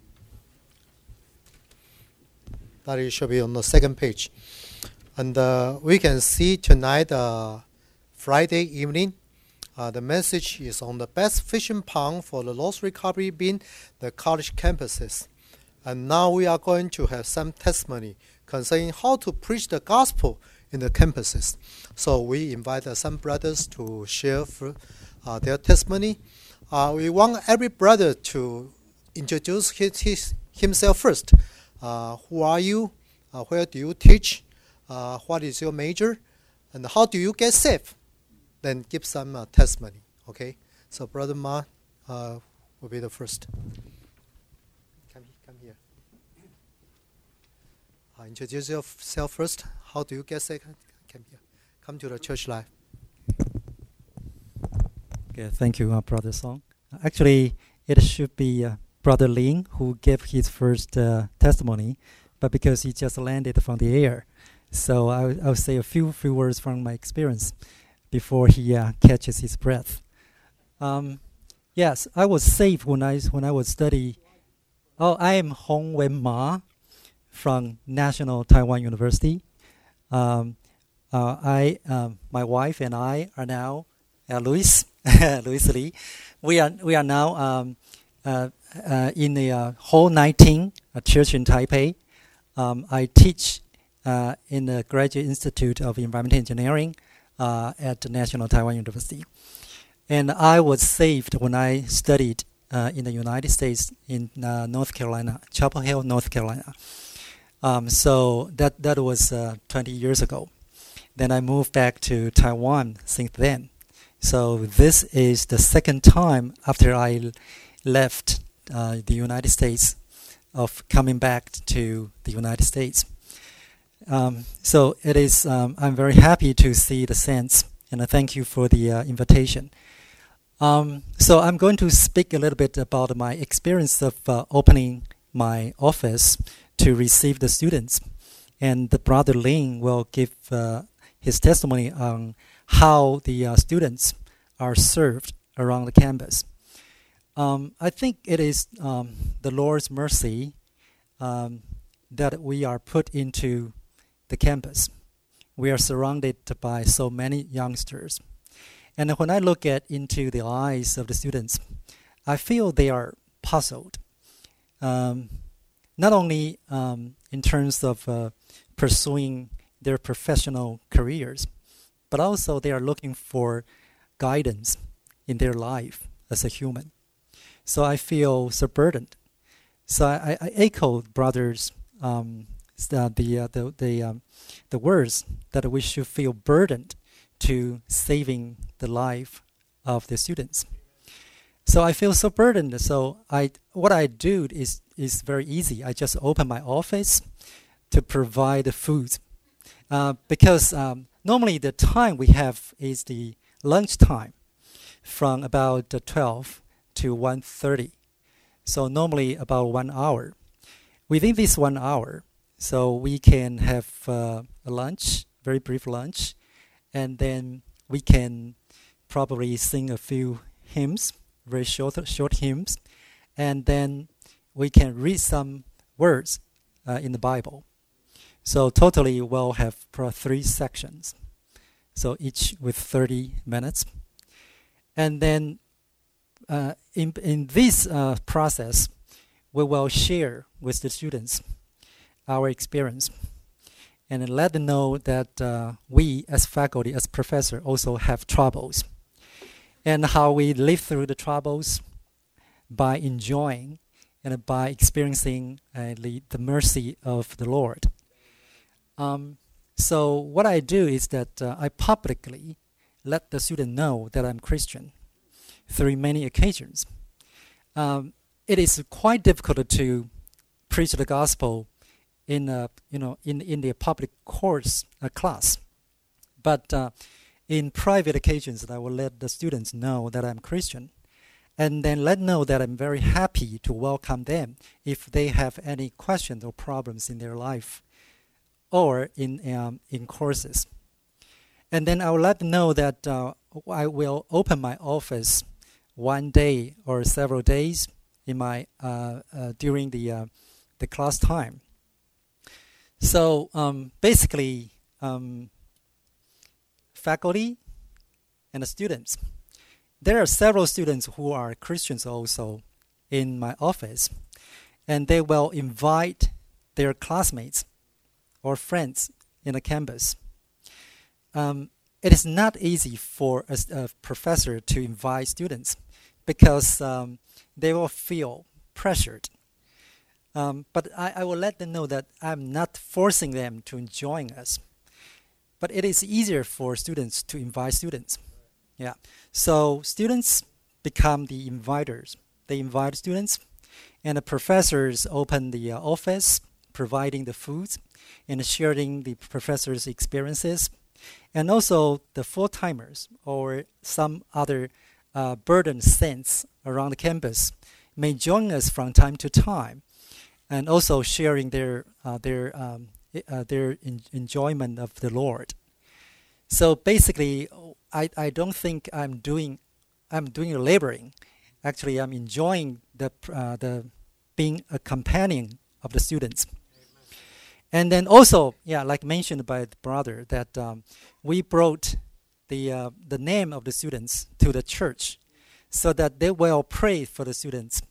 That it should be on the second page. And we can see tonight, Friday evening, the message is on the best fishing pond for the lost recovery being the college campuses. And now we are going to have some testimony concerning how to preach the gospel in the campuses. So we invite some brothers to share their testimony. We want every brother to introduce himself first. Who are you? Where do you teach? What is your major? And how do you get saved? Then give some testimony. Okay? So Brother Ma will be the first. Come here. Introduce yourself first. How do you get saved? Come here. Come to the church life. Okay, thank you, Brother Song. Actually, it should be Brother Lin who gave his first testimony, but because he just landed from the air, so I'll say a few words from my experience before he catches his breath. Yes, I was saved when I was study. Oh, I am Hong Wen Ma from National Taiwan University. My wife and I are now Louis Lee. We are now in the Hall 19 church in Taipei. I teach in the Graduate Institute of Environmental Engineering at the National Taiwan University. And I was saved when I studied in the United States in North Carolina, Chapel Hill, North Carolina. So that was 20 years ago. Then I moved back to Taiwan since then. So this is the second time after I left the United States of coming back to the United States. So it is. I'm very happy to see the saints, and I thank you for the invitation. So I'm going to speak a little bit about my experience of opening my office to receive the students, and the Brother Lin will give his testimony on how the students are served around the campus. I think it is the Lord's mercy that we are put into the campus. We are surrounded by so many youngsters. And when I look into the eyes of the students, I feel they are puzzled. Not only in terms of pursuing their professional careers, but also they are looking for guidance in their life as a human. So I feel so burdened. So I echo brothers the words that we should feel burdened to saving the life of the students. So I feel so burdened. So what I do is very easy. I just open my office to provide the food, because normally the time we have is the lunch time, from about 12 to 1:30. So normally about 1 hour. Within this 1 hour, so we can have a lunch, very brief lunch, and then we can probably sing a few hymns, very short hymns, and then we can read some words in the Bible. So totally we'll have 3 sections, so each with 30 minutes. And then in this process, we will share with the students our experience and let them know that we as faculty, as professor, also have troubles, and how we live through the troubles by enjoying and by experiencing the mercy of the Lord. So what I do is that I publicly let the student know that I'm Christian through many occasions. It is quite difficult to preach the gospel in the public course class, but in private occasions, I will let the students know that I'm Christian, and then let know that I'm very happy to welcome them if they have any questions or problems in their life or in courses. And then I will let them know that I will open my office one day or several days in my during the class time. So basically, faculty and the students. There are several students who are Christians also in my office, and they will invite their classmates or friends in the campus. It is not easy for a professor to invite students because they will feel pressured. But I will let them know that I'm not forcing them to join us. But it is easier for students to invite students. Yeah. So students become the inviters. They invite students, and the professors open the office, providing the food and sharing the professors' experiences. And also the full-timers or some other burden saints around the campus may join us from time to time, and also sharing their enjoyment of the Lord. So basically, I don't think I'm doing laboring. Actually, I'm enjoying the being a companion of the students. And then also, like mentioned by the brother, that we brought the name of the students to the church, so that they will pray for the students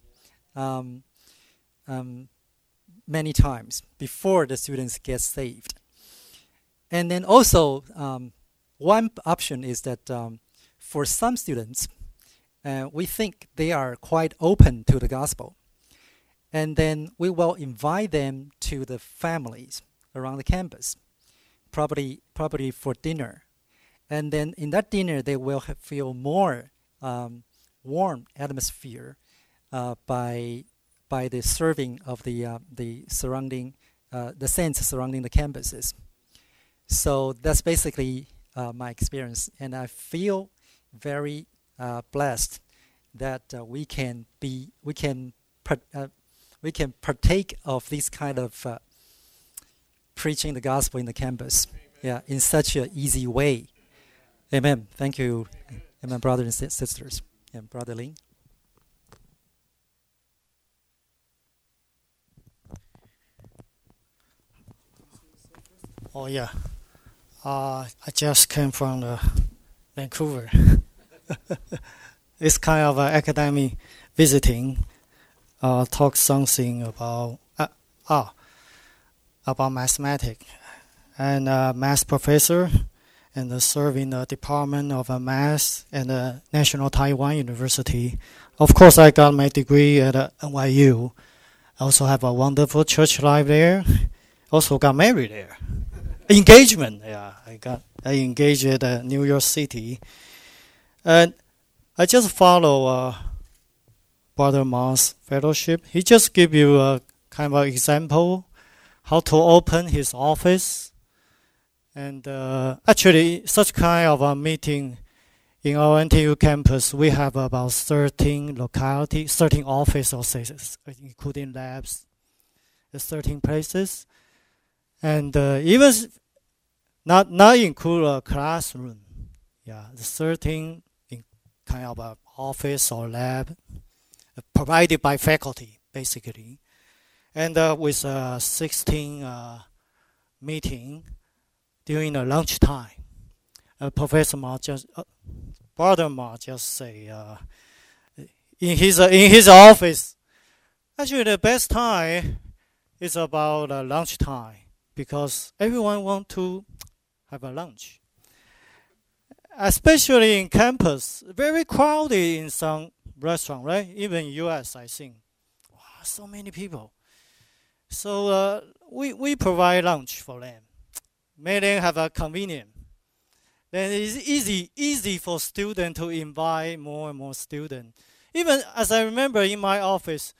many times before the students get saved. And then also, one option is that for some students, we think they are quite open to the gospel. And then we will invite them to the families around the campus, probably for dinner. And then in that dinner, they will feel more warm atmosphere by the serving of the surrounding the saints surrounding the campuses. So that's basically my experience, and I feel very blessed that we can partake of this kind of preaching the gospel in the campus, in such an easy way. Amen. Thank you, amen, brothers and sisters, and Brother Lin. Oh yeah, I just came from Vancouver. It's kind of academic visiting. Talk something about mathematics, and math professor, and serving the Department of Math and the National Taiwan University. Of course, I got my degree at NYU. I also have a wonderful church life there. Also got married there. Engagement, I engaged at New York City, and I just follow Brother Ma's fellowship. He just give you a kind of example how to open his office. And actually, such kind of a meeting in our NTU campus, we have about 13 localities, 13 offices, including labs, 13 places. And even not include a classroom. Yeah, the 13 in kind of a office or lab provided by faculty, basically. And with 16 meeting during the lunchtime. Professor Ma Brother Ma just say in his office, actually the best time is about lunchtime because everyone want to have a lunch. Especially in campus, very crowded in some restaurant, right? Even in U.S., I think. Wow, so many people. So we provide lunch for them. Make them have a convenient. Then it's easy for students to invite more and more students. Even as I remember in my office,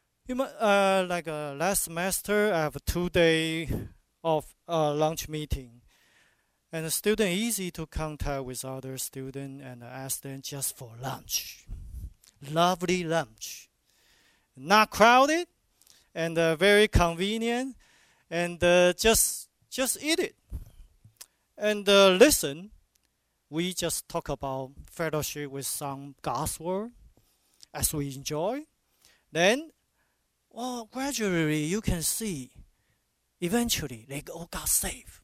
last semester, I have a 2-day of lunch meeting. And the student easy to contact with other students and ask them just for lunch. Lovely lunch. Not crowded and very convenient. And just eat it. And listen, we just talk about fellowship with some God's word as we enjoy. Then, gradually you can see, eventually they all got saved.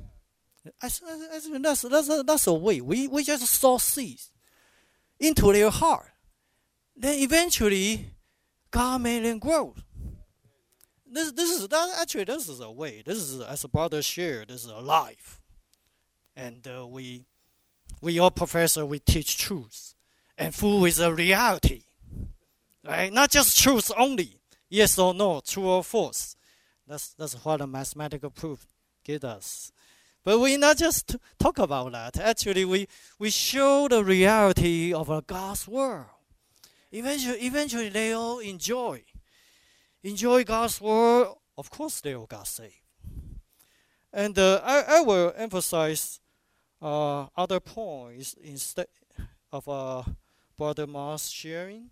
That's a way. We just sow seeds into their heart. Then eventually, God made them grow. This is a way. This is, as a brother shared, this is a life. And we all professor, we teach truth. And full with a reality. Right? Not just truth only. Yes or no, true or false. That's what a mathematical proof gives us. But we not just talk about that. Actually, we show the reality of a God's world. Eventually, they all enjoy God's word. Of course, they all got saved. And I will emphasize other points instead of Brother Ma's sharing.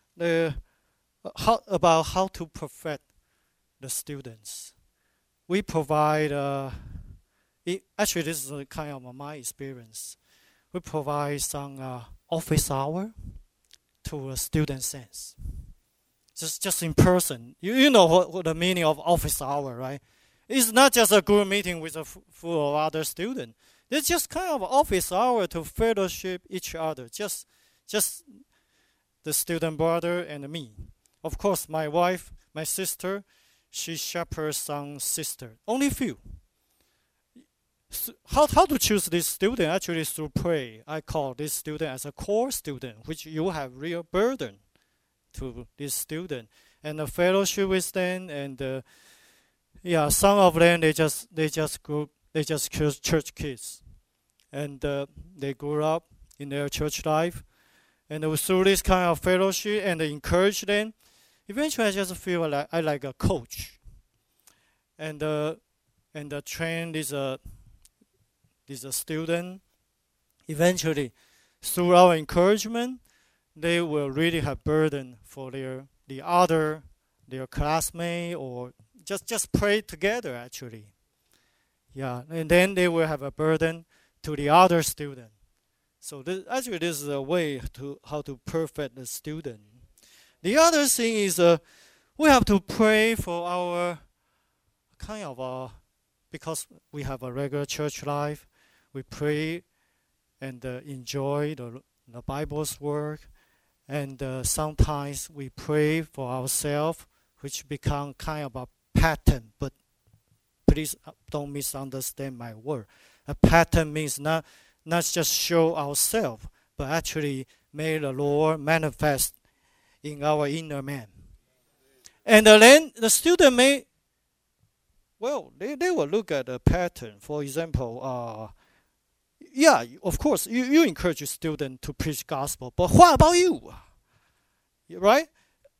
About how to perfect the students. We provide. Actually, this is kind of my experience. We provide some office hour to a student sense. Just in person. You know what the meaning of office hour, right? It's not just a group meeting with a full of other students. It's just kind of office hour to fellowship each other. Just the student brother and me. Of course, my wife, my sister, she shepherds some sister. Only few. So how to choose this student? Actually, through prayer. I call this student as a core student, which you have real burden to this student, and the fellowship with them, and some of them they just church kids, and they grew up in their church life, and through this kind of fellowship and encourage them. Eventually, I just feel like I like a coach, and train this a student. Eventually, through our encouragement, they will really have burden for their classmate, or just pray together actually. Yeah, and then they will have a burden to the other student. So this is a way to how to perfect the student. The other thing is we have to pray for our kind of because we have a regular church life. We pray and enjoy the Bible's work, and sometimes we pray for ourselves, which become kind of a pattern. But please don't misunderstand my word. A pattern means not just show ourselves, but actually make the Lord manifest in our inner man. And then the student may, they will look at the pattern. For example, of course, you encourage your student to preach gospel, but what about you? Right?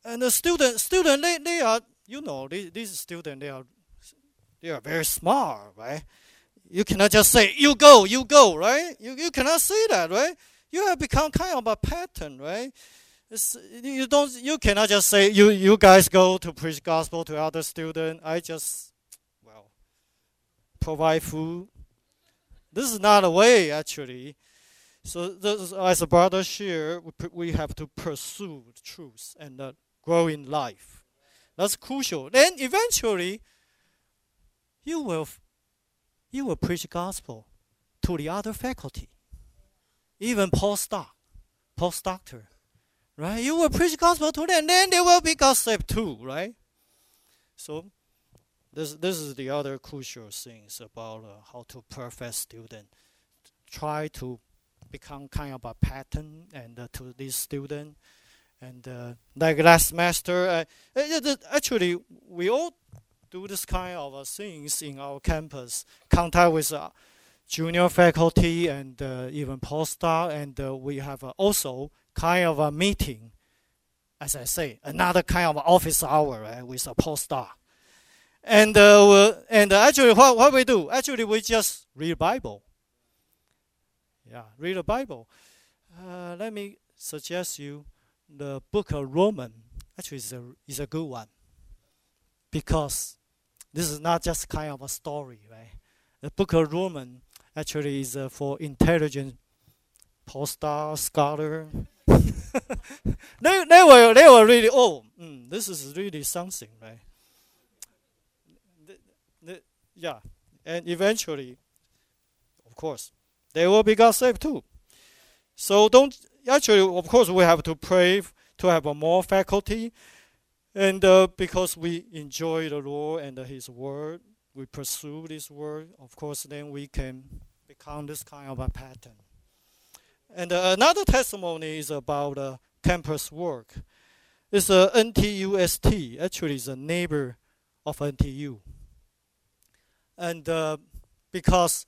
And the student they are, you know, these students they are very smart, right? You cannot just say you go, right? You cannot say that, right? You have become kind of a pattern, right? You cannot just say you guys go to preach gospel to other students. I just provide food. This is not a way, actually. So as a brother share, we have to pursue the truth and grow in life. That's crucial. Then eventually, you will preach gospel to the other faculty, even postdoctor, right? You will preach gospel to them, and then they will be God saved too, right? So this is the other crucial things about how to perfect student. Try to become kind of a pattern and to this student. And like last semester, actually we all do this kind of things in our campus. Contact with junior faculty and even postdoc, and we have also kind of a meeting. As I say, another kind of office hour, right, with a postdoc. And actually, what we do? Actually, we just read the Bible. Yeah, read the Bible. Let me suggest you the book of Romans. Actually, is a good one, because this is not just kind of a story, right? The book of Romans actually is for intelligent postdoc scholar. they were really, this is really something, right? Yeah, and eventually, of course, they will be God saved too. So of course, we have to pray to have more faculty, and because we enjoy the Lord and His Word, we pursue this Word. Of course, then we can become this kind of a pattern. And another testimony is about campus work. It's NTUST. Actually, it's a neighbor of NTU. And because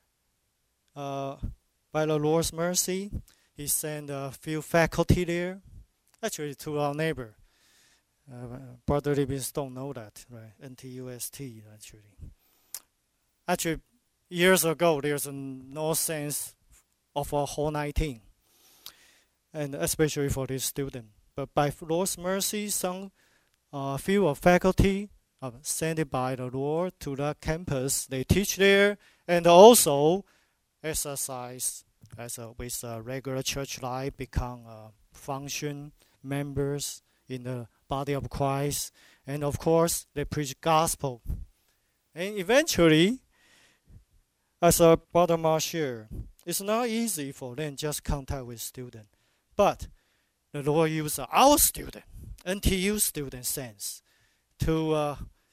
by the Lord's mercy, He sent a few faculty there, actually to our neighbor. Brother Livingstone know that, right? NTUST, Actually, years ago, there's no sense of a whole 19, and especially for this student. But by Lord's mercy, some few of faculty sent by the Lord to the campus. They teach there and also exercise with regular church life, become function members in the body of Christ. And of course, they preach gospel. And eventually, as a brother Marshall, it's not easy for them just contact with students. But the Lord used our student, NTU student sense, to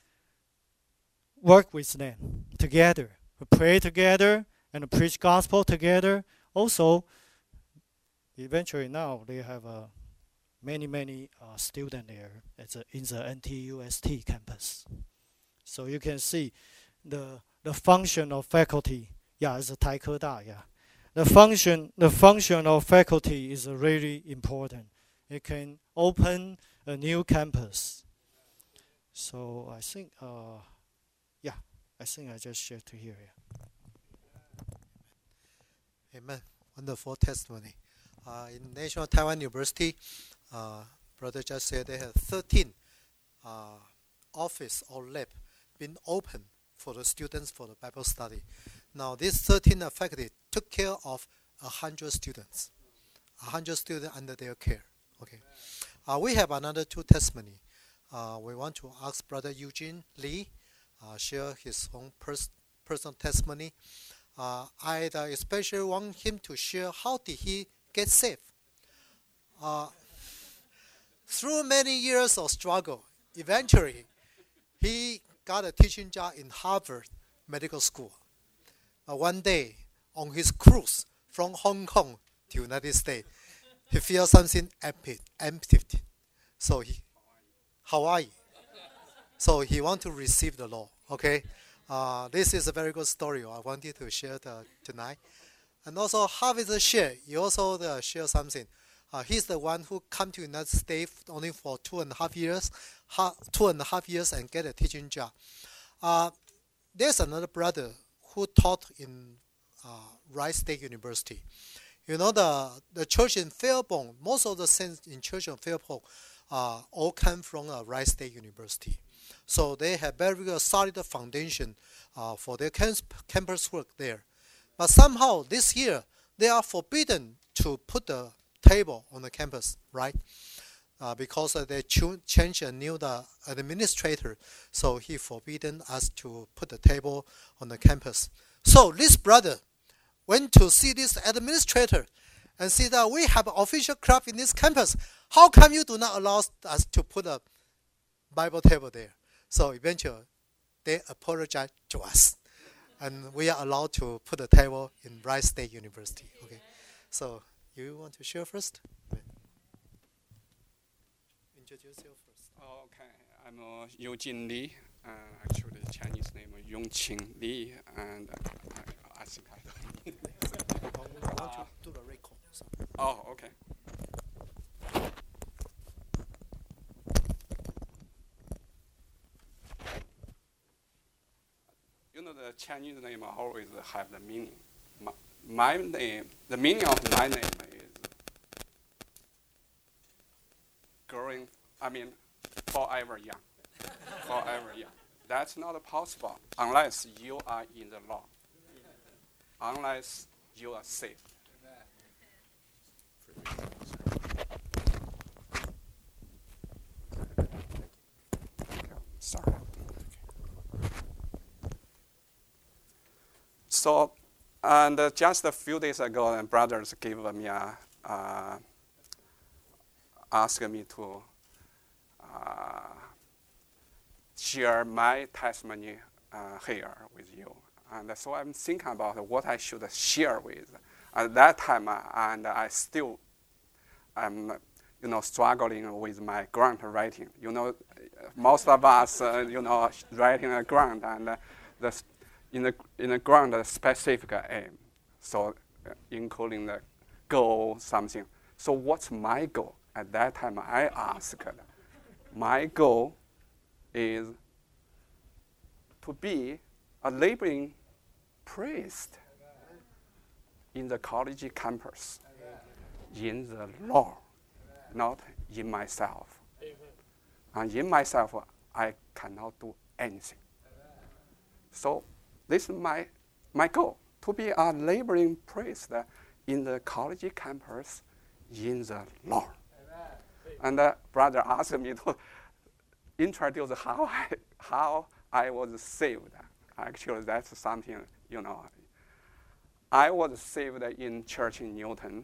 work with them together, pray together, and preach gospel together. Also, eventually now they have many students there in the NTUST campus. So you can see the function of faculty. Yeah, it's a Taikeda. Yeah, the function of faculty is really important. It can open a new campus. So I think, I just shared to here. Yeah. Amen. Wonderful testimony. In National Taiwan University, Brother just said they have 13 office or lab been open for the students for the Bible study. Now, these 13 faculty took care of 100 students. 100 students under their care. Okay. We have another 2 testimony. We want to ask Brother Eugene Lee share his own personal testimony. I especially want him to share how did he get saved. Through many years of struggle, eventually he got a teaching job in Harvard Medical School. One day, on his cruise from Hong Kong to United States, he feels something empty. So Hawaii. So he want to receive the Lord. Okay, this is a very good story. I wanted to share tonight. And also, Harvest share. You also share something. He's the one who come to United States only for 2.5 years, 2.5 years and get a teaching job. There's another brother who taught in Rice State University. You know, the church in Fairborn, most of the saints in church in Fairborn all come from Rice State University. So they have very solid foundation for their campus work there. But somehow this year, they are forbidden to put the table on the campus, right? Because they changed a new administrator, so he forbidden us to put the table on the campus. So this brother went to see this administrator and see that we have an official club in this campus. How come you do not allow us to put a Bible table there? So eventually, they apologized to us, and we are allowed to put a table in Rice State University. Okay, so you want to share first? Introduce you first. Okay, I'm Eugene Li. Actually, Chinese name is Yongqing Li, and I think I don't need this. I want to do the record. So. Oh, okay. You know, the Chinese name always have the meaning. My name, the meaning of my name is growing, forever young. Forever young. That's not possible unless you are in the law. Unless you are saved. Sorry. So, and just a few days ago, brothers gave me asked me to share my testimony here with you. And so I'm thinking about what I should share with. At that time, and I still am, struggling with my grant writing. Most of us, writing a grant and in the grant a specific aim. So including the goal, something. So what's my goal? At that time, I asked, my goal is to be a laboring priest in the college campus, in the law, not in myself. And in myself, I cannot do anything. So this is my goal, to be a laboring priest in the college campus, in the law. And the brother asked me to introduce how I was saved. Actually, that's something, I was saved in church in Newton,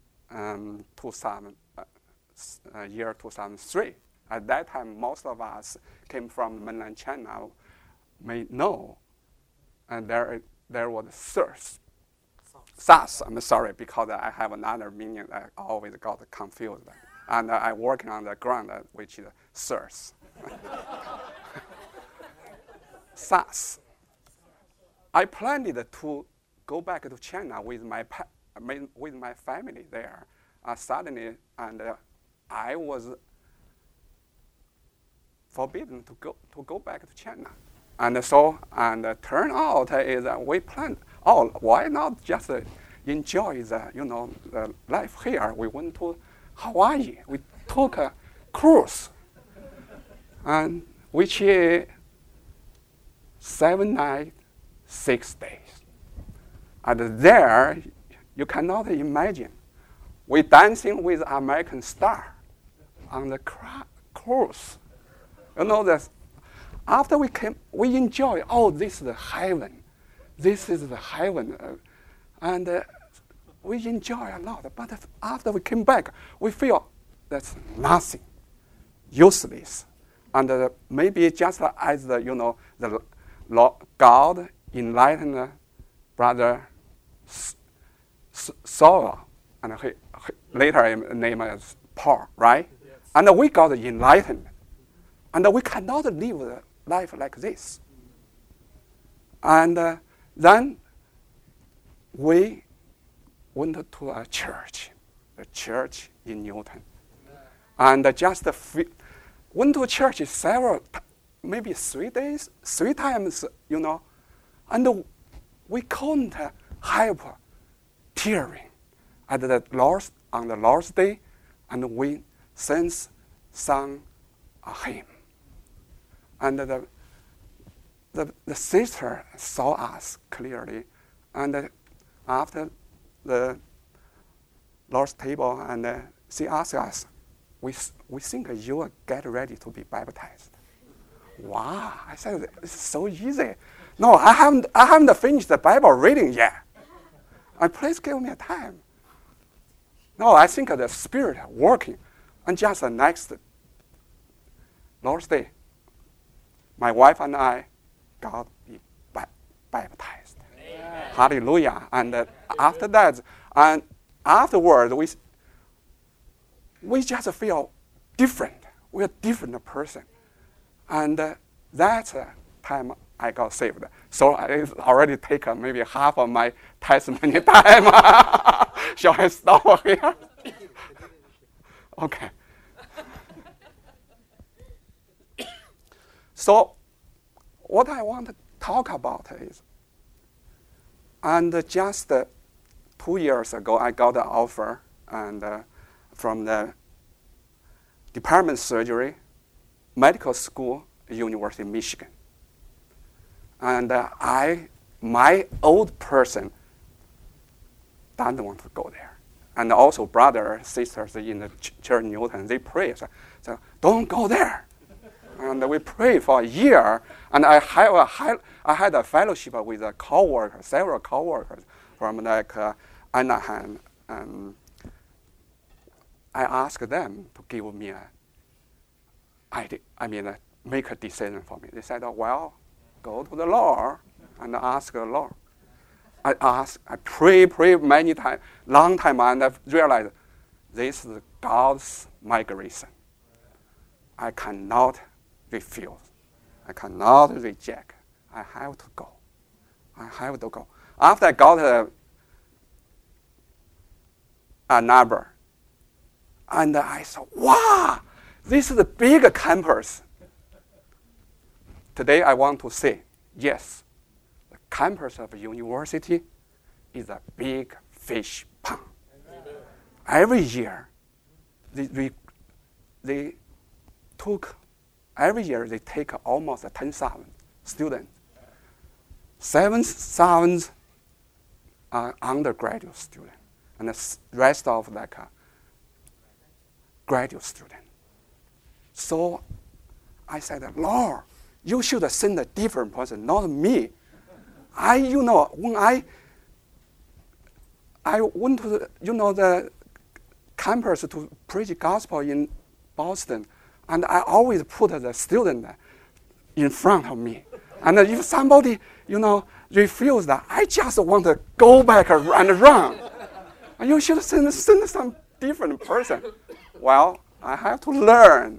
year 2003. At that time, most of us came from mainland China, may know, and there was SARS. I'm sorry, because I have another meaning that I always got confused. And I work on the ground, which is SARS. SARS. I planned to go back to China with my family there. Suddenly, and I was forbidden to go back to China. And so, turn out is that we planned, why not just enjoy the life here? We went to Hawaii. We took a cruise, and which is 7 nights, 6 days. And there, you cannot imagine, we dancing with American star on the cruise. That after we came, we enjoy. This is the heaven. This is the heaven, and we enjoy a lot. But after we came back, we feel that's nothing, useless, and maybe just as the God enlightened brother Saul, and he later named as Paul, right? Yes. And we got enlightened, and we cannot live a life like this. And then we went to a church, the church in Newton. And just went to church maybe 3 days, 3 times, and we couldn't help tearing on the Lord's Day, and we sang a hymn. And the sister saw us clearly, and after the Lord's table, and she asked us, we think you will get ready to be baptized. Wow, I said, it's so easy. No, I haven't finished the Bible reading yet. Please give me a time. No, I think the Spirit working. And just the next Lord's Day, my wife and I got baptized. Amen. Hallelujah. And after that, and afterward, we just feel different. We're a different person. And that's time I got saved. So it's already taken maybe half of my testimony time. Shall I stop here? Okay. So what I want to talk about is, and just 2 years ago, I got an offer from the Department of Surgery, Medical School, University of Michigan. And my old person doesn't want to go there. And also brothers, sisters in the church in Newton, they pray. So don't go there. And we prayed for a year. And I had a fellowship with several co-workers from Anaheim. I asked them to give me make a decision for me. They said, well, go to the Lord and ask the Lord. I pray many times, long time, and I realized this is God's migration. I cannot refuse. I cannot reject. I have to go. After I got a number, and I said, wow, this is a big campus. Today I want to say, yes, the campus of the university is a big fish pond. Amen. Every year, they take almost 10,000 students. 7,000 are undergraduate students, and the rest of graduate students. So I said, Lord, you should send a different person, not me. When I went to the campus to preach the gospel in Boston, and I always put the student in front of me. And if somebody, refuse that, I just want to go back and run. And you should send some different person. Well, I have to learn.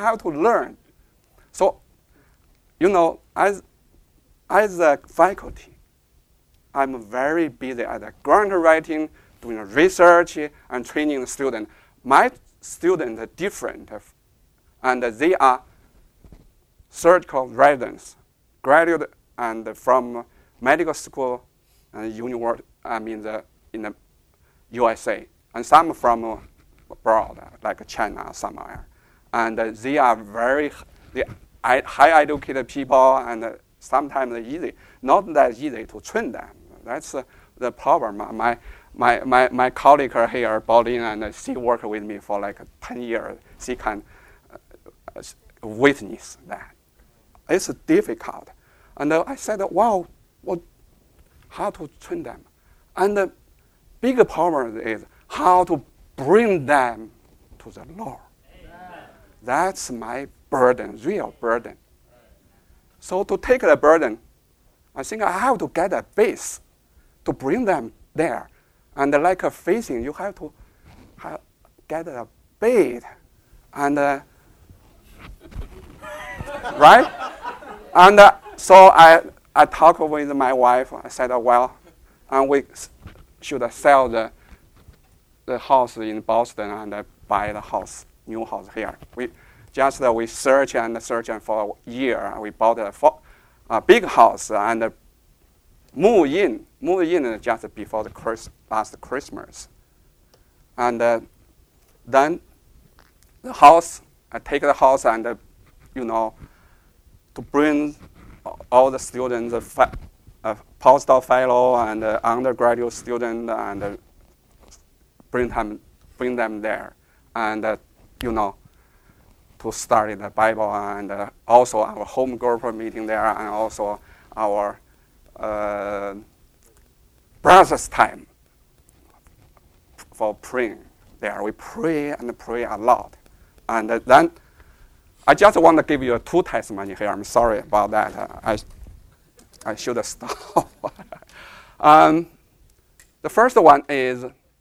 So, as a faculty, I'm very busy at the grant writing, doing research, and training the students. My students are different, and they are surgical residents, graduate, and from medical school and university. In the USA, and some from abroad, like China, somewhere. And they are very high educated people, and sometimes easy, not that easy to train them. That's the problem. My colleague here, Pauline, and she worked with me for 10 years. She can witness that. It's difficult. And I said, wow, how to train them? And the bigger problem is how to bring them to the Lord. That's my burden, real burden. So to take the burden, I think I have to get a base to bring them there. And like a fishing, you have to get a bait. And right? And so I talked with my wife. I said, well, and we should sell the the house in Boston and buy the house, new house here. We search and for a year. We bought a big house and moved in just before the last Christmas. And then the house, I take the house and, to bring all the students, postdoc fellow and undergraduate student, and bring them there, and to study the Bible, and also our home group meeting there, and also our brothers' time for praying there. We pray and pray a lot, and then I just want to give you 2 testimony here. I'm sorry about that. I should have stopped. The first one is,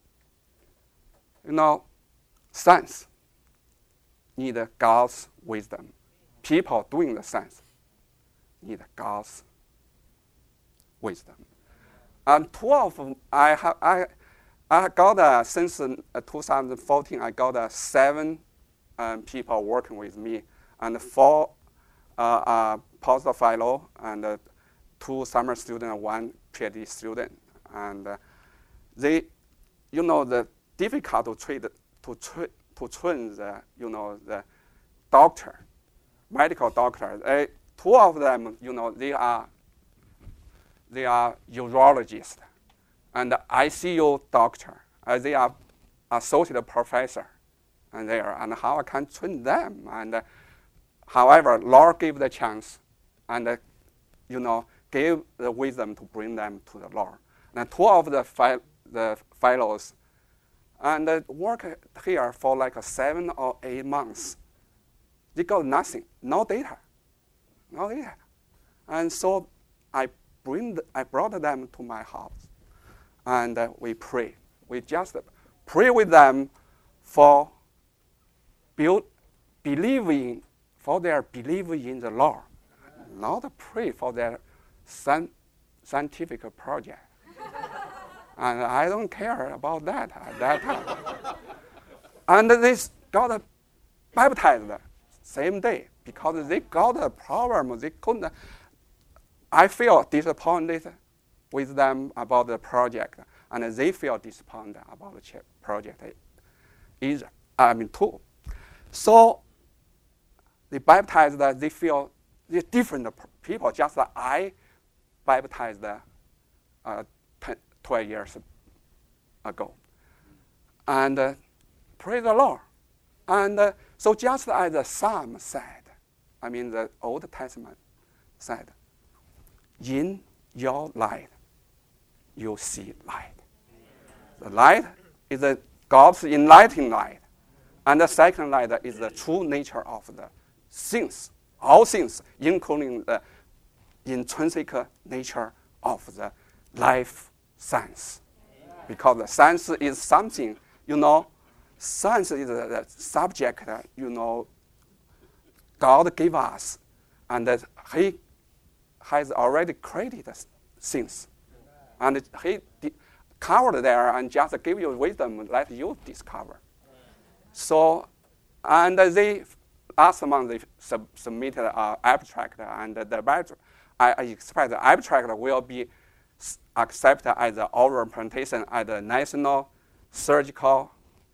science need God's wisdom. People doing the science need God's wisdom. And 12, I got since 2014, I got 7 people working with me, and 4 postdoc fellow, and 2 summer students, and 1 PhD student. And they, the difficult to train the doctor, medical doctor. 2 of them, they are urologists and ICU doctor. They are associate professor, and how I can train them. And however, Lord gave the chance, and gave the wisdom to bring them to the Lord. And 2 of the fellows, and work here for like 7 or 8 months. They got nothing, no data. And so I brought them to my house, and we pray. We just pray with them for their believing in the Lord, not pray for their scientific project. And I don't care about that at that time. And they got baptized same day because they got a problem. They couldn't. I feel disappointed with them about the project, and they feel disappointed about the project. Too. So they baptized. They feel they're different people. Just like I baptized 12 years ago. And praise the Lord. And so just as the Psalm said, the Old Testament said, in your light, you see light. The light is God's enlightening light. And the second light is the true nature of the things, all things, including the intrinsic nature of the life science. Because the science is something, science is the subject, God gave us, and that He has already created things. And He covered there and just give you wisdom, let you discover. So, and last month they submitted an abstract, and I expect the abstract will be accepted as an oral presentation at the National Surgical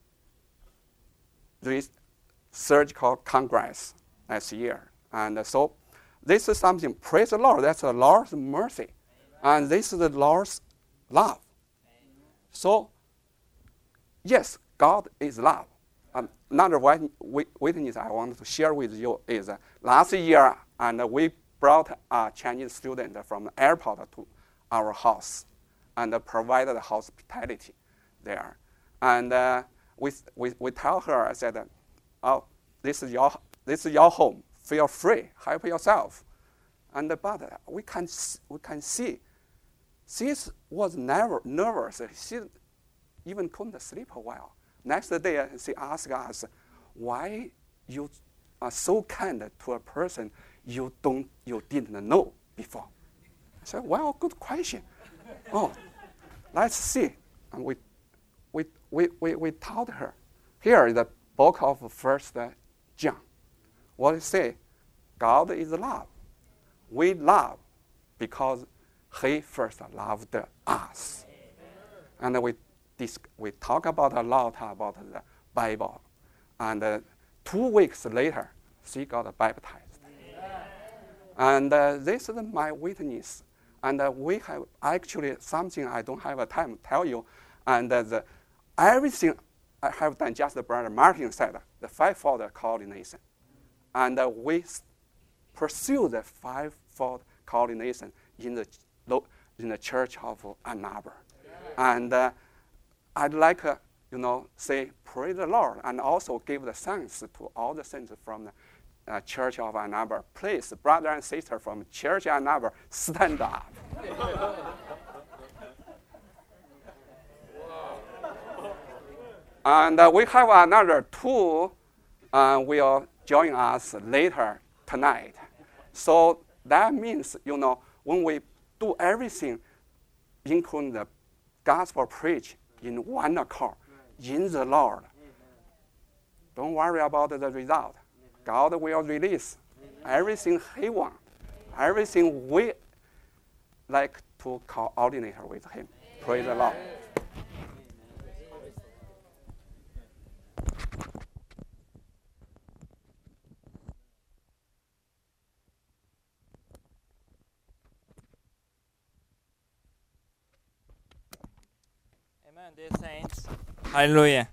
Congress next year. And so this is something, praise the Lord, that's the Lord's mercy. And this is the Lord's love. So, yes, God is love. Another witness I want to share with you is last year, and we brought a Chinese student from the airport to our house and provided hospitality there. And we tell her, I said, "Oh, this is your home. Feel free, help yourself." And but we can see, she was never nervous. She even couldn't sleep well. Next day, she asked us, "Why you are so kind to a person you didn't know before?" I said, "Well, good question. Oh, let's see." And we taught her. Here is the book of First John. What it say? God is love. We love because He first loved us. And we talk about a lot about the Bible. And 2 weeks later, she got baptized. And this is my witness. And we have actually something I don't have a time to tell you. And everything I have done, just Brother Martin said, the fivefold coordination. And we pursue the fivefold coordination in the Church of Ann Arbor. And I'd like, say, praise the Lord, and also give the thanks to all the saints from the Church of Ann Arbor. Please, brother and sister from Church Ann Arbor, stand up. And we have another two will join us later tonight. So that means, when we do everything, including the gospel preach in one accord, in the Lord, don't worry about the result. God will release everything He wants, everything we like to coordinate with Him. Praise the Lord. Amen, dear saints. Hallelujah.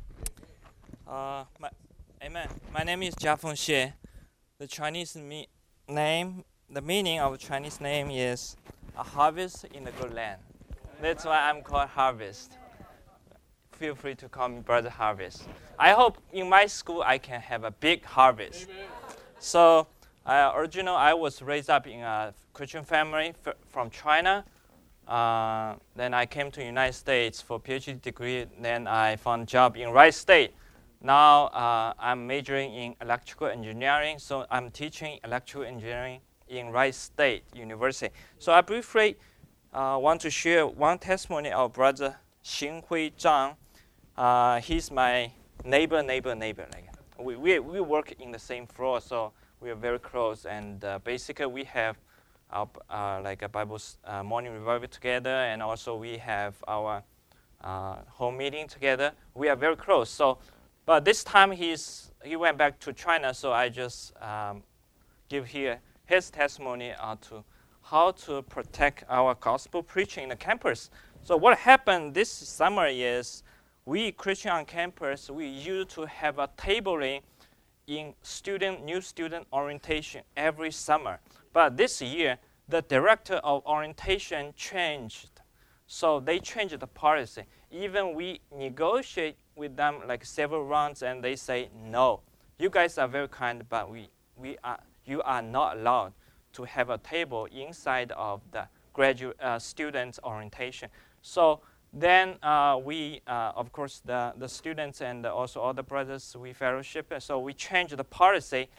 Amen. My name is Jia Feng Xie. The Chinese name, the meaning of Chinese name is a harvest in the good land. That's why I'm called Harvest. Feel free to call me Brother Harvest. I hope in my school I can have a big harvest. Amen. So, originally I was raised up in a Christian family from China. Then I came to the United States for PhD degree. Then I found a job in Wright State. Now I'm majoring in electrical engineering, so I'm teaching electrical engineering in Wright State University. So I briefly want to share one testimony of Brother Xinhui Zhang. He's my neighbor. Like, we work in the same floor, so we are very close. And basically we have like a Bible morning revival together, and also we have our home meeting together. We are very close. So, but this time he went back to China, so I just give here his testimony to how to protect our gospel preaching in the campus. So what happened this summer is we Christian on campus, we used to have a tabling in new student orientation every summer. But this year, the director of orientation changed. So they changed the policy. Even we negotiate with them like several rounds, and they say, no, you guys are very kind, but you are not allowed to have a table inside of the graduate students orientation. So then we, of course, the students and also all the brothers, we fellowship. So we changed the policy.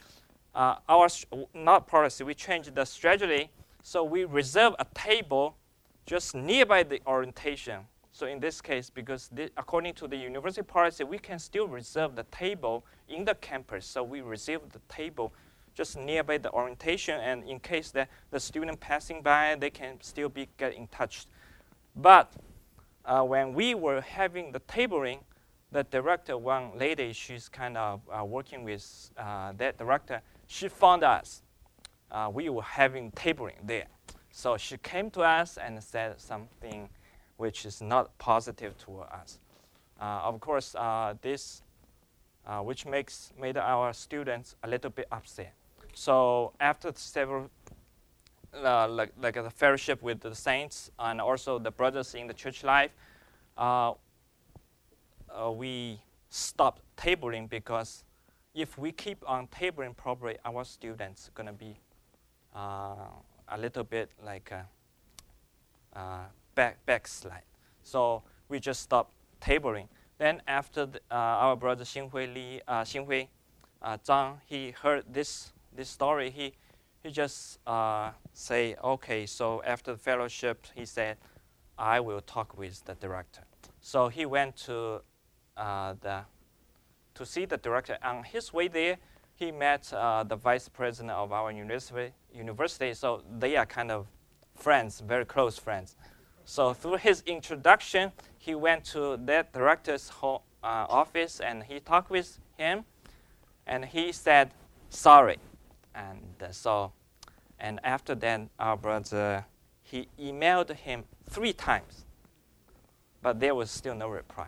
We changed the strategy. So we reserve a table just nearby the orientation. So in this case, because according to the university policy, we can still reserve the table in the campus. So we reserve the table just nearby the orientation, and in case the student passing by, they can still get in touch. But when we were having the tabling, the director, one lady, she's kind of working with that director, she found us. We were having tabling there. So she came to us and said something which is not positive to us. Of course, this which made our students a little bit upset. So after several like a fellowship with the saints and also the brothers in the church life, we stopped tabling, because if we keep on tabling properly, our students are going to be a little bit like backslide. So we just stopped tabling. Then after our brother Xinhui Zhang, he heard this story, he just say, okay, so after the fellowship, he said, I will talk with the director. So he went to to see the director. On his way there, he met the vice president of our university. So they are kind of friends, very close friends. So through his introduction, he went to that director's office and he talked with him, and he said sorry. And after that, our brother, he emailed him 3 times, but there was still no reply.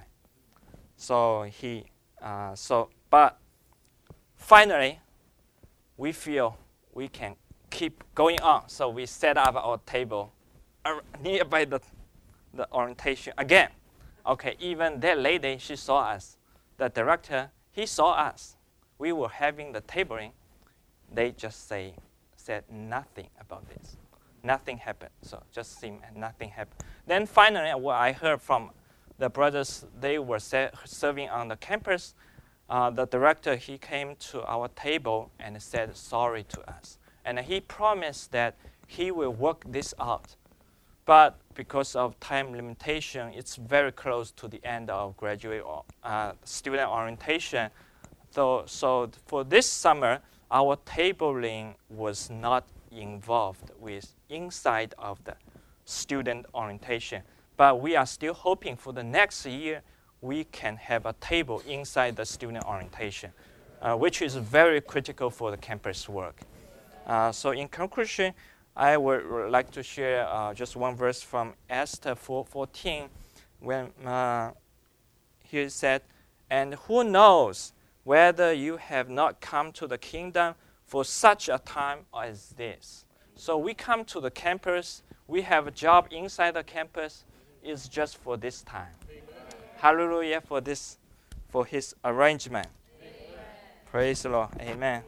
But finally, we feel we can keep going on. So we set up our table nearby the orientation again. Okay, even that lady, she saw us. The director, he saw us. We were having the tabling. They just said nothing about this. Nothing happened. So just seemed nothing happened. Then finally, what I heard from the brothers, they were serving on the campus. The director, he came to our table and said sorry to us. And he promised that he will work this out. But because of time limitation, it's very close to the end of graduate student orientation. So for this summer, our tabling was not involved with inside of the student orientation. But we are still hoping for the next year we can have a table inside the student orientation, which is very critical for the campus work. So in conclusion, I would like to share just one verse from Esther 4:14, when he said, "And who knows whether you have not come to the kingdom for such a time as this." So we come to the campus, we have a job inside the campus, it's just for this time. Amen. Hallelujah for his arrangement. Amen. Praise the Lord. Amen.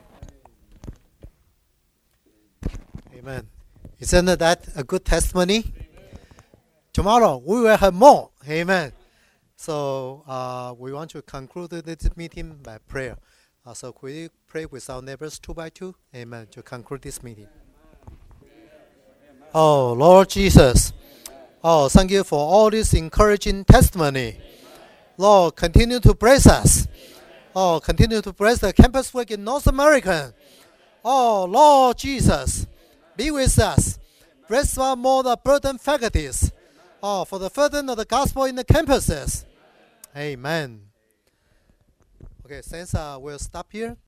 Amen. Isn't that a good testimony? Amen. Tomorrow we will have more. Amen. So we want to conclude this meeting by prayer. So could we pray with our neighbors 2 by 2? Amen. To conclude this meeting. Oh, Lord Jesus. Oh, thank you for all this encouraging testimony. Lord, continue to bless us. Oh, continue to bless the campus work in North America. Oh, Lord Jesus, be with us. Bless one more the burden faculties. Oh, for the furtherance of the gospel in the campuses. Amen. Okay, since we'll stop here.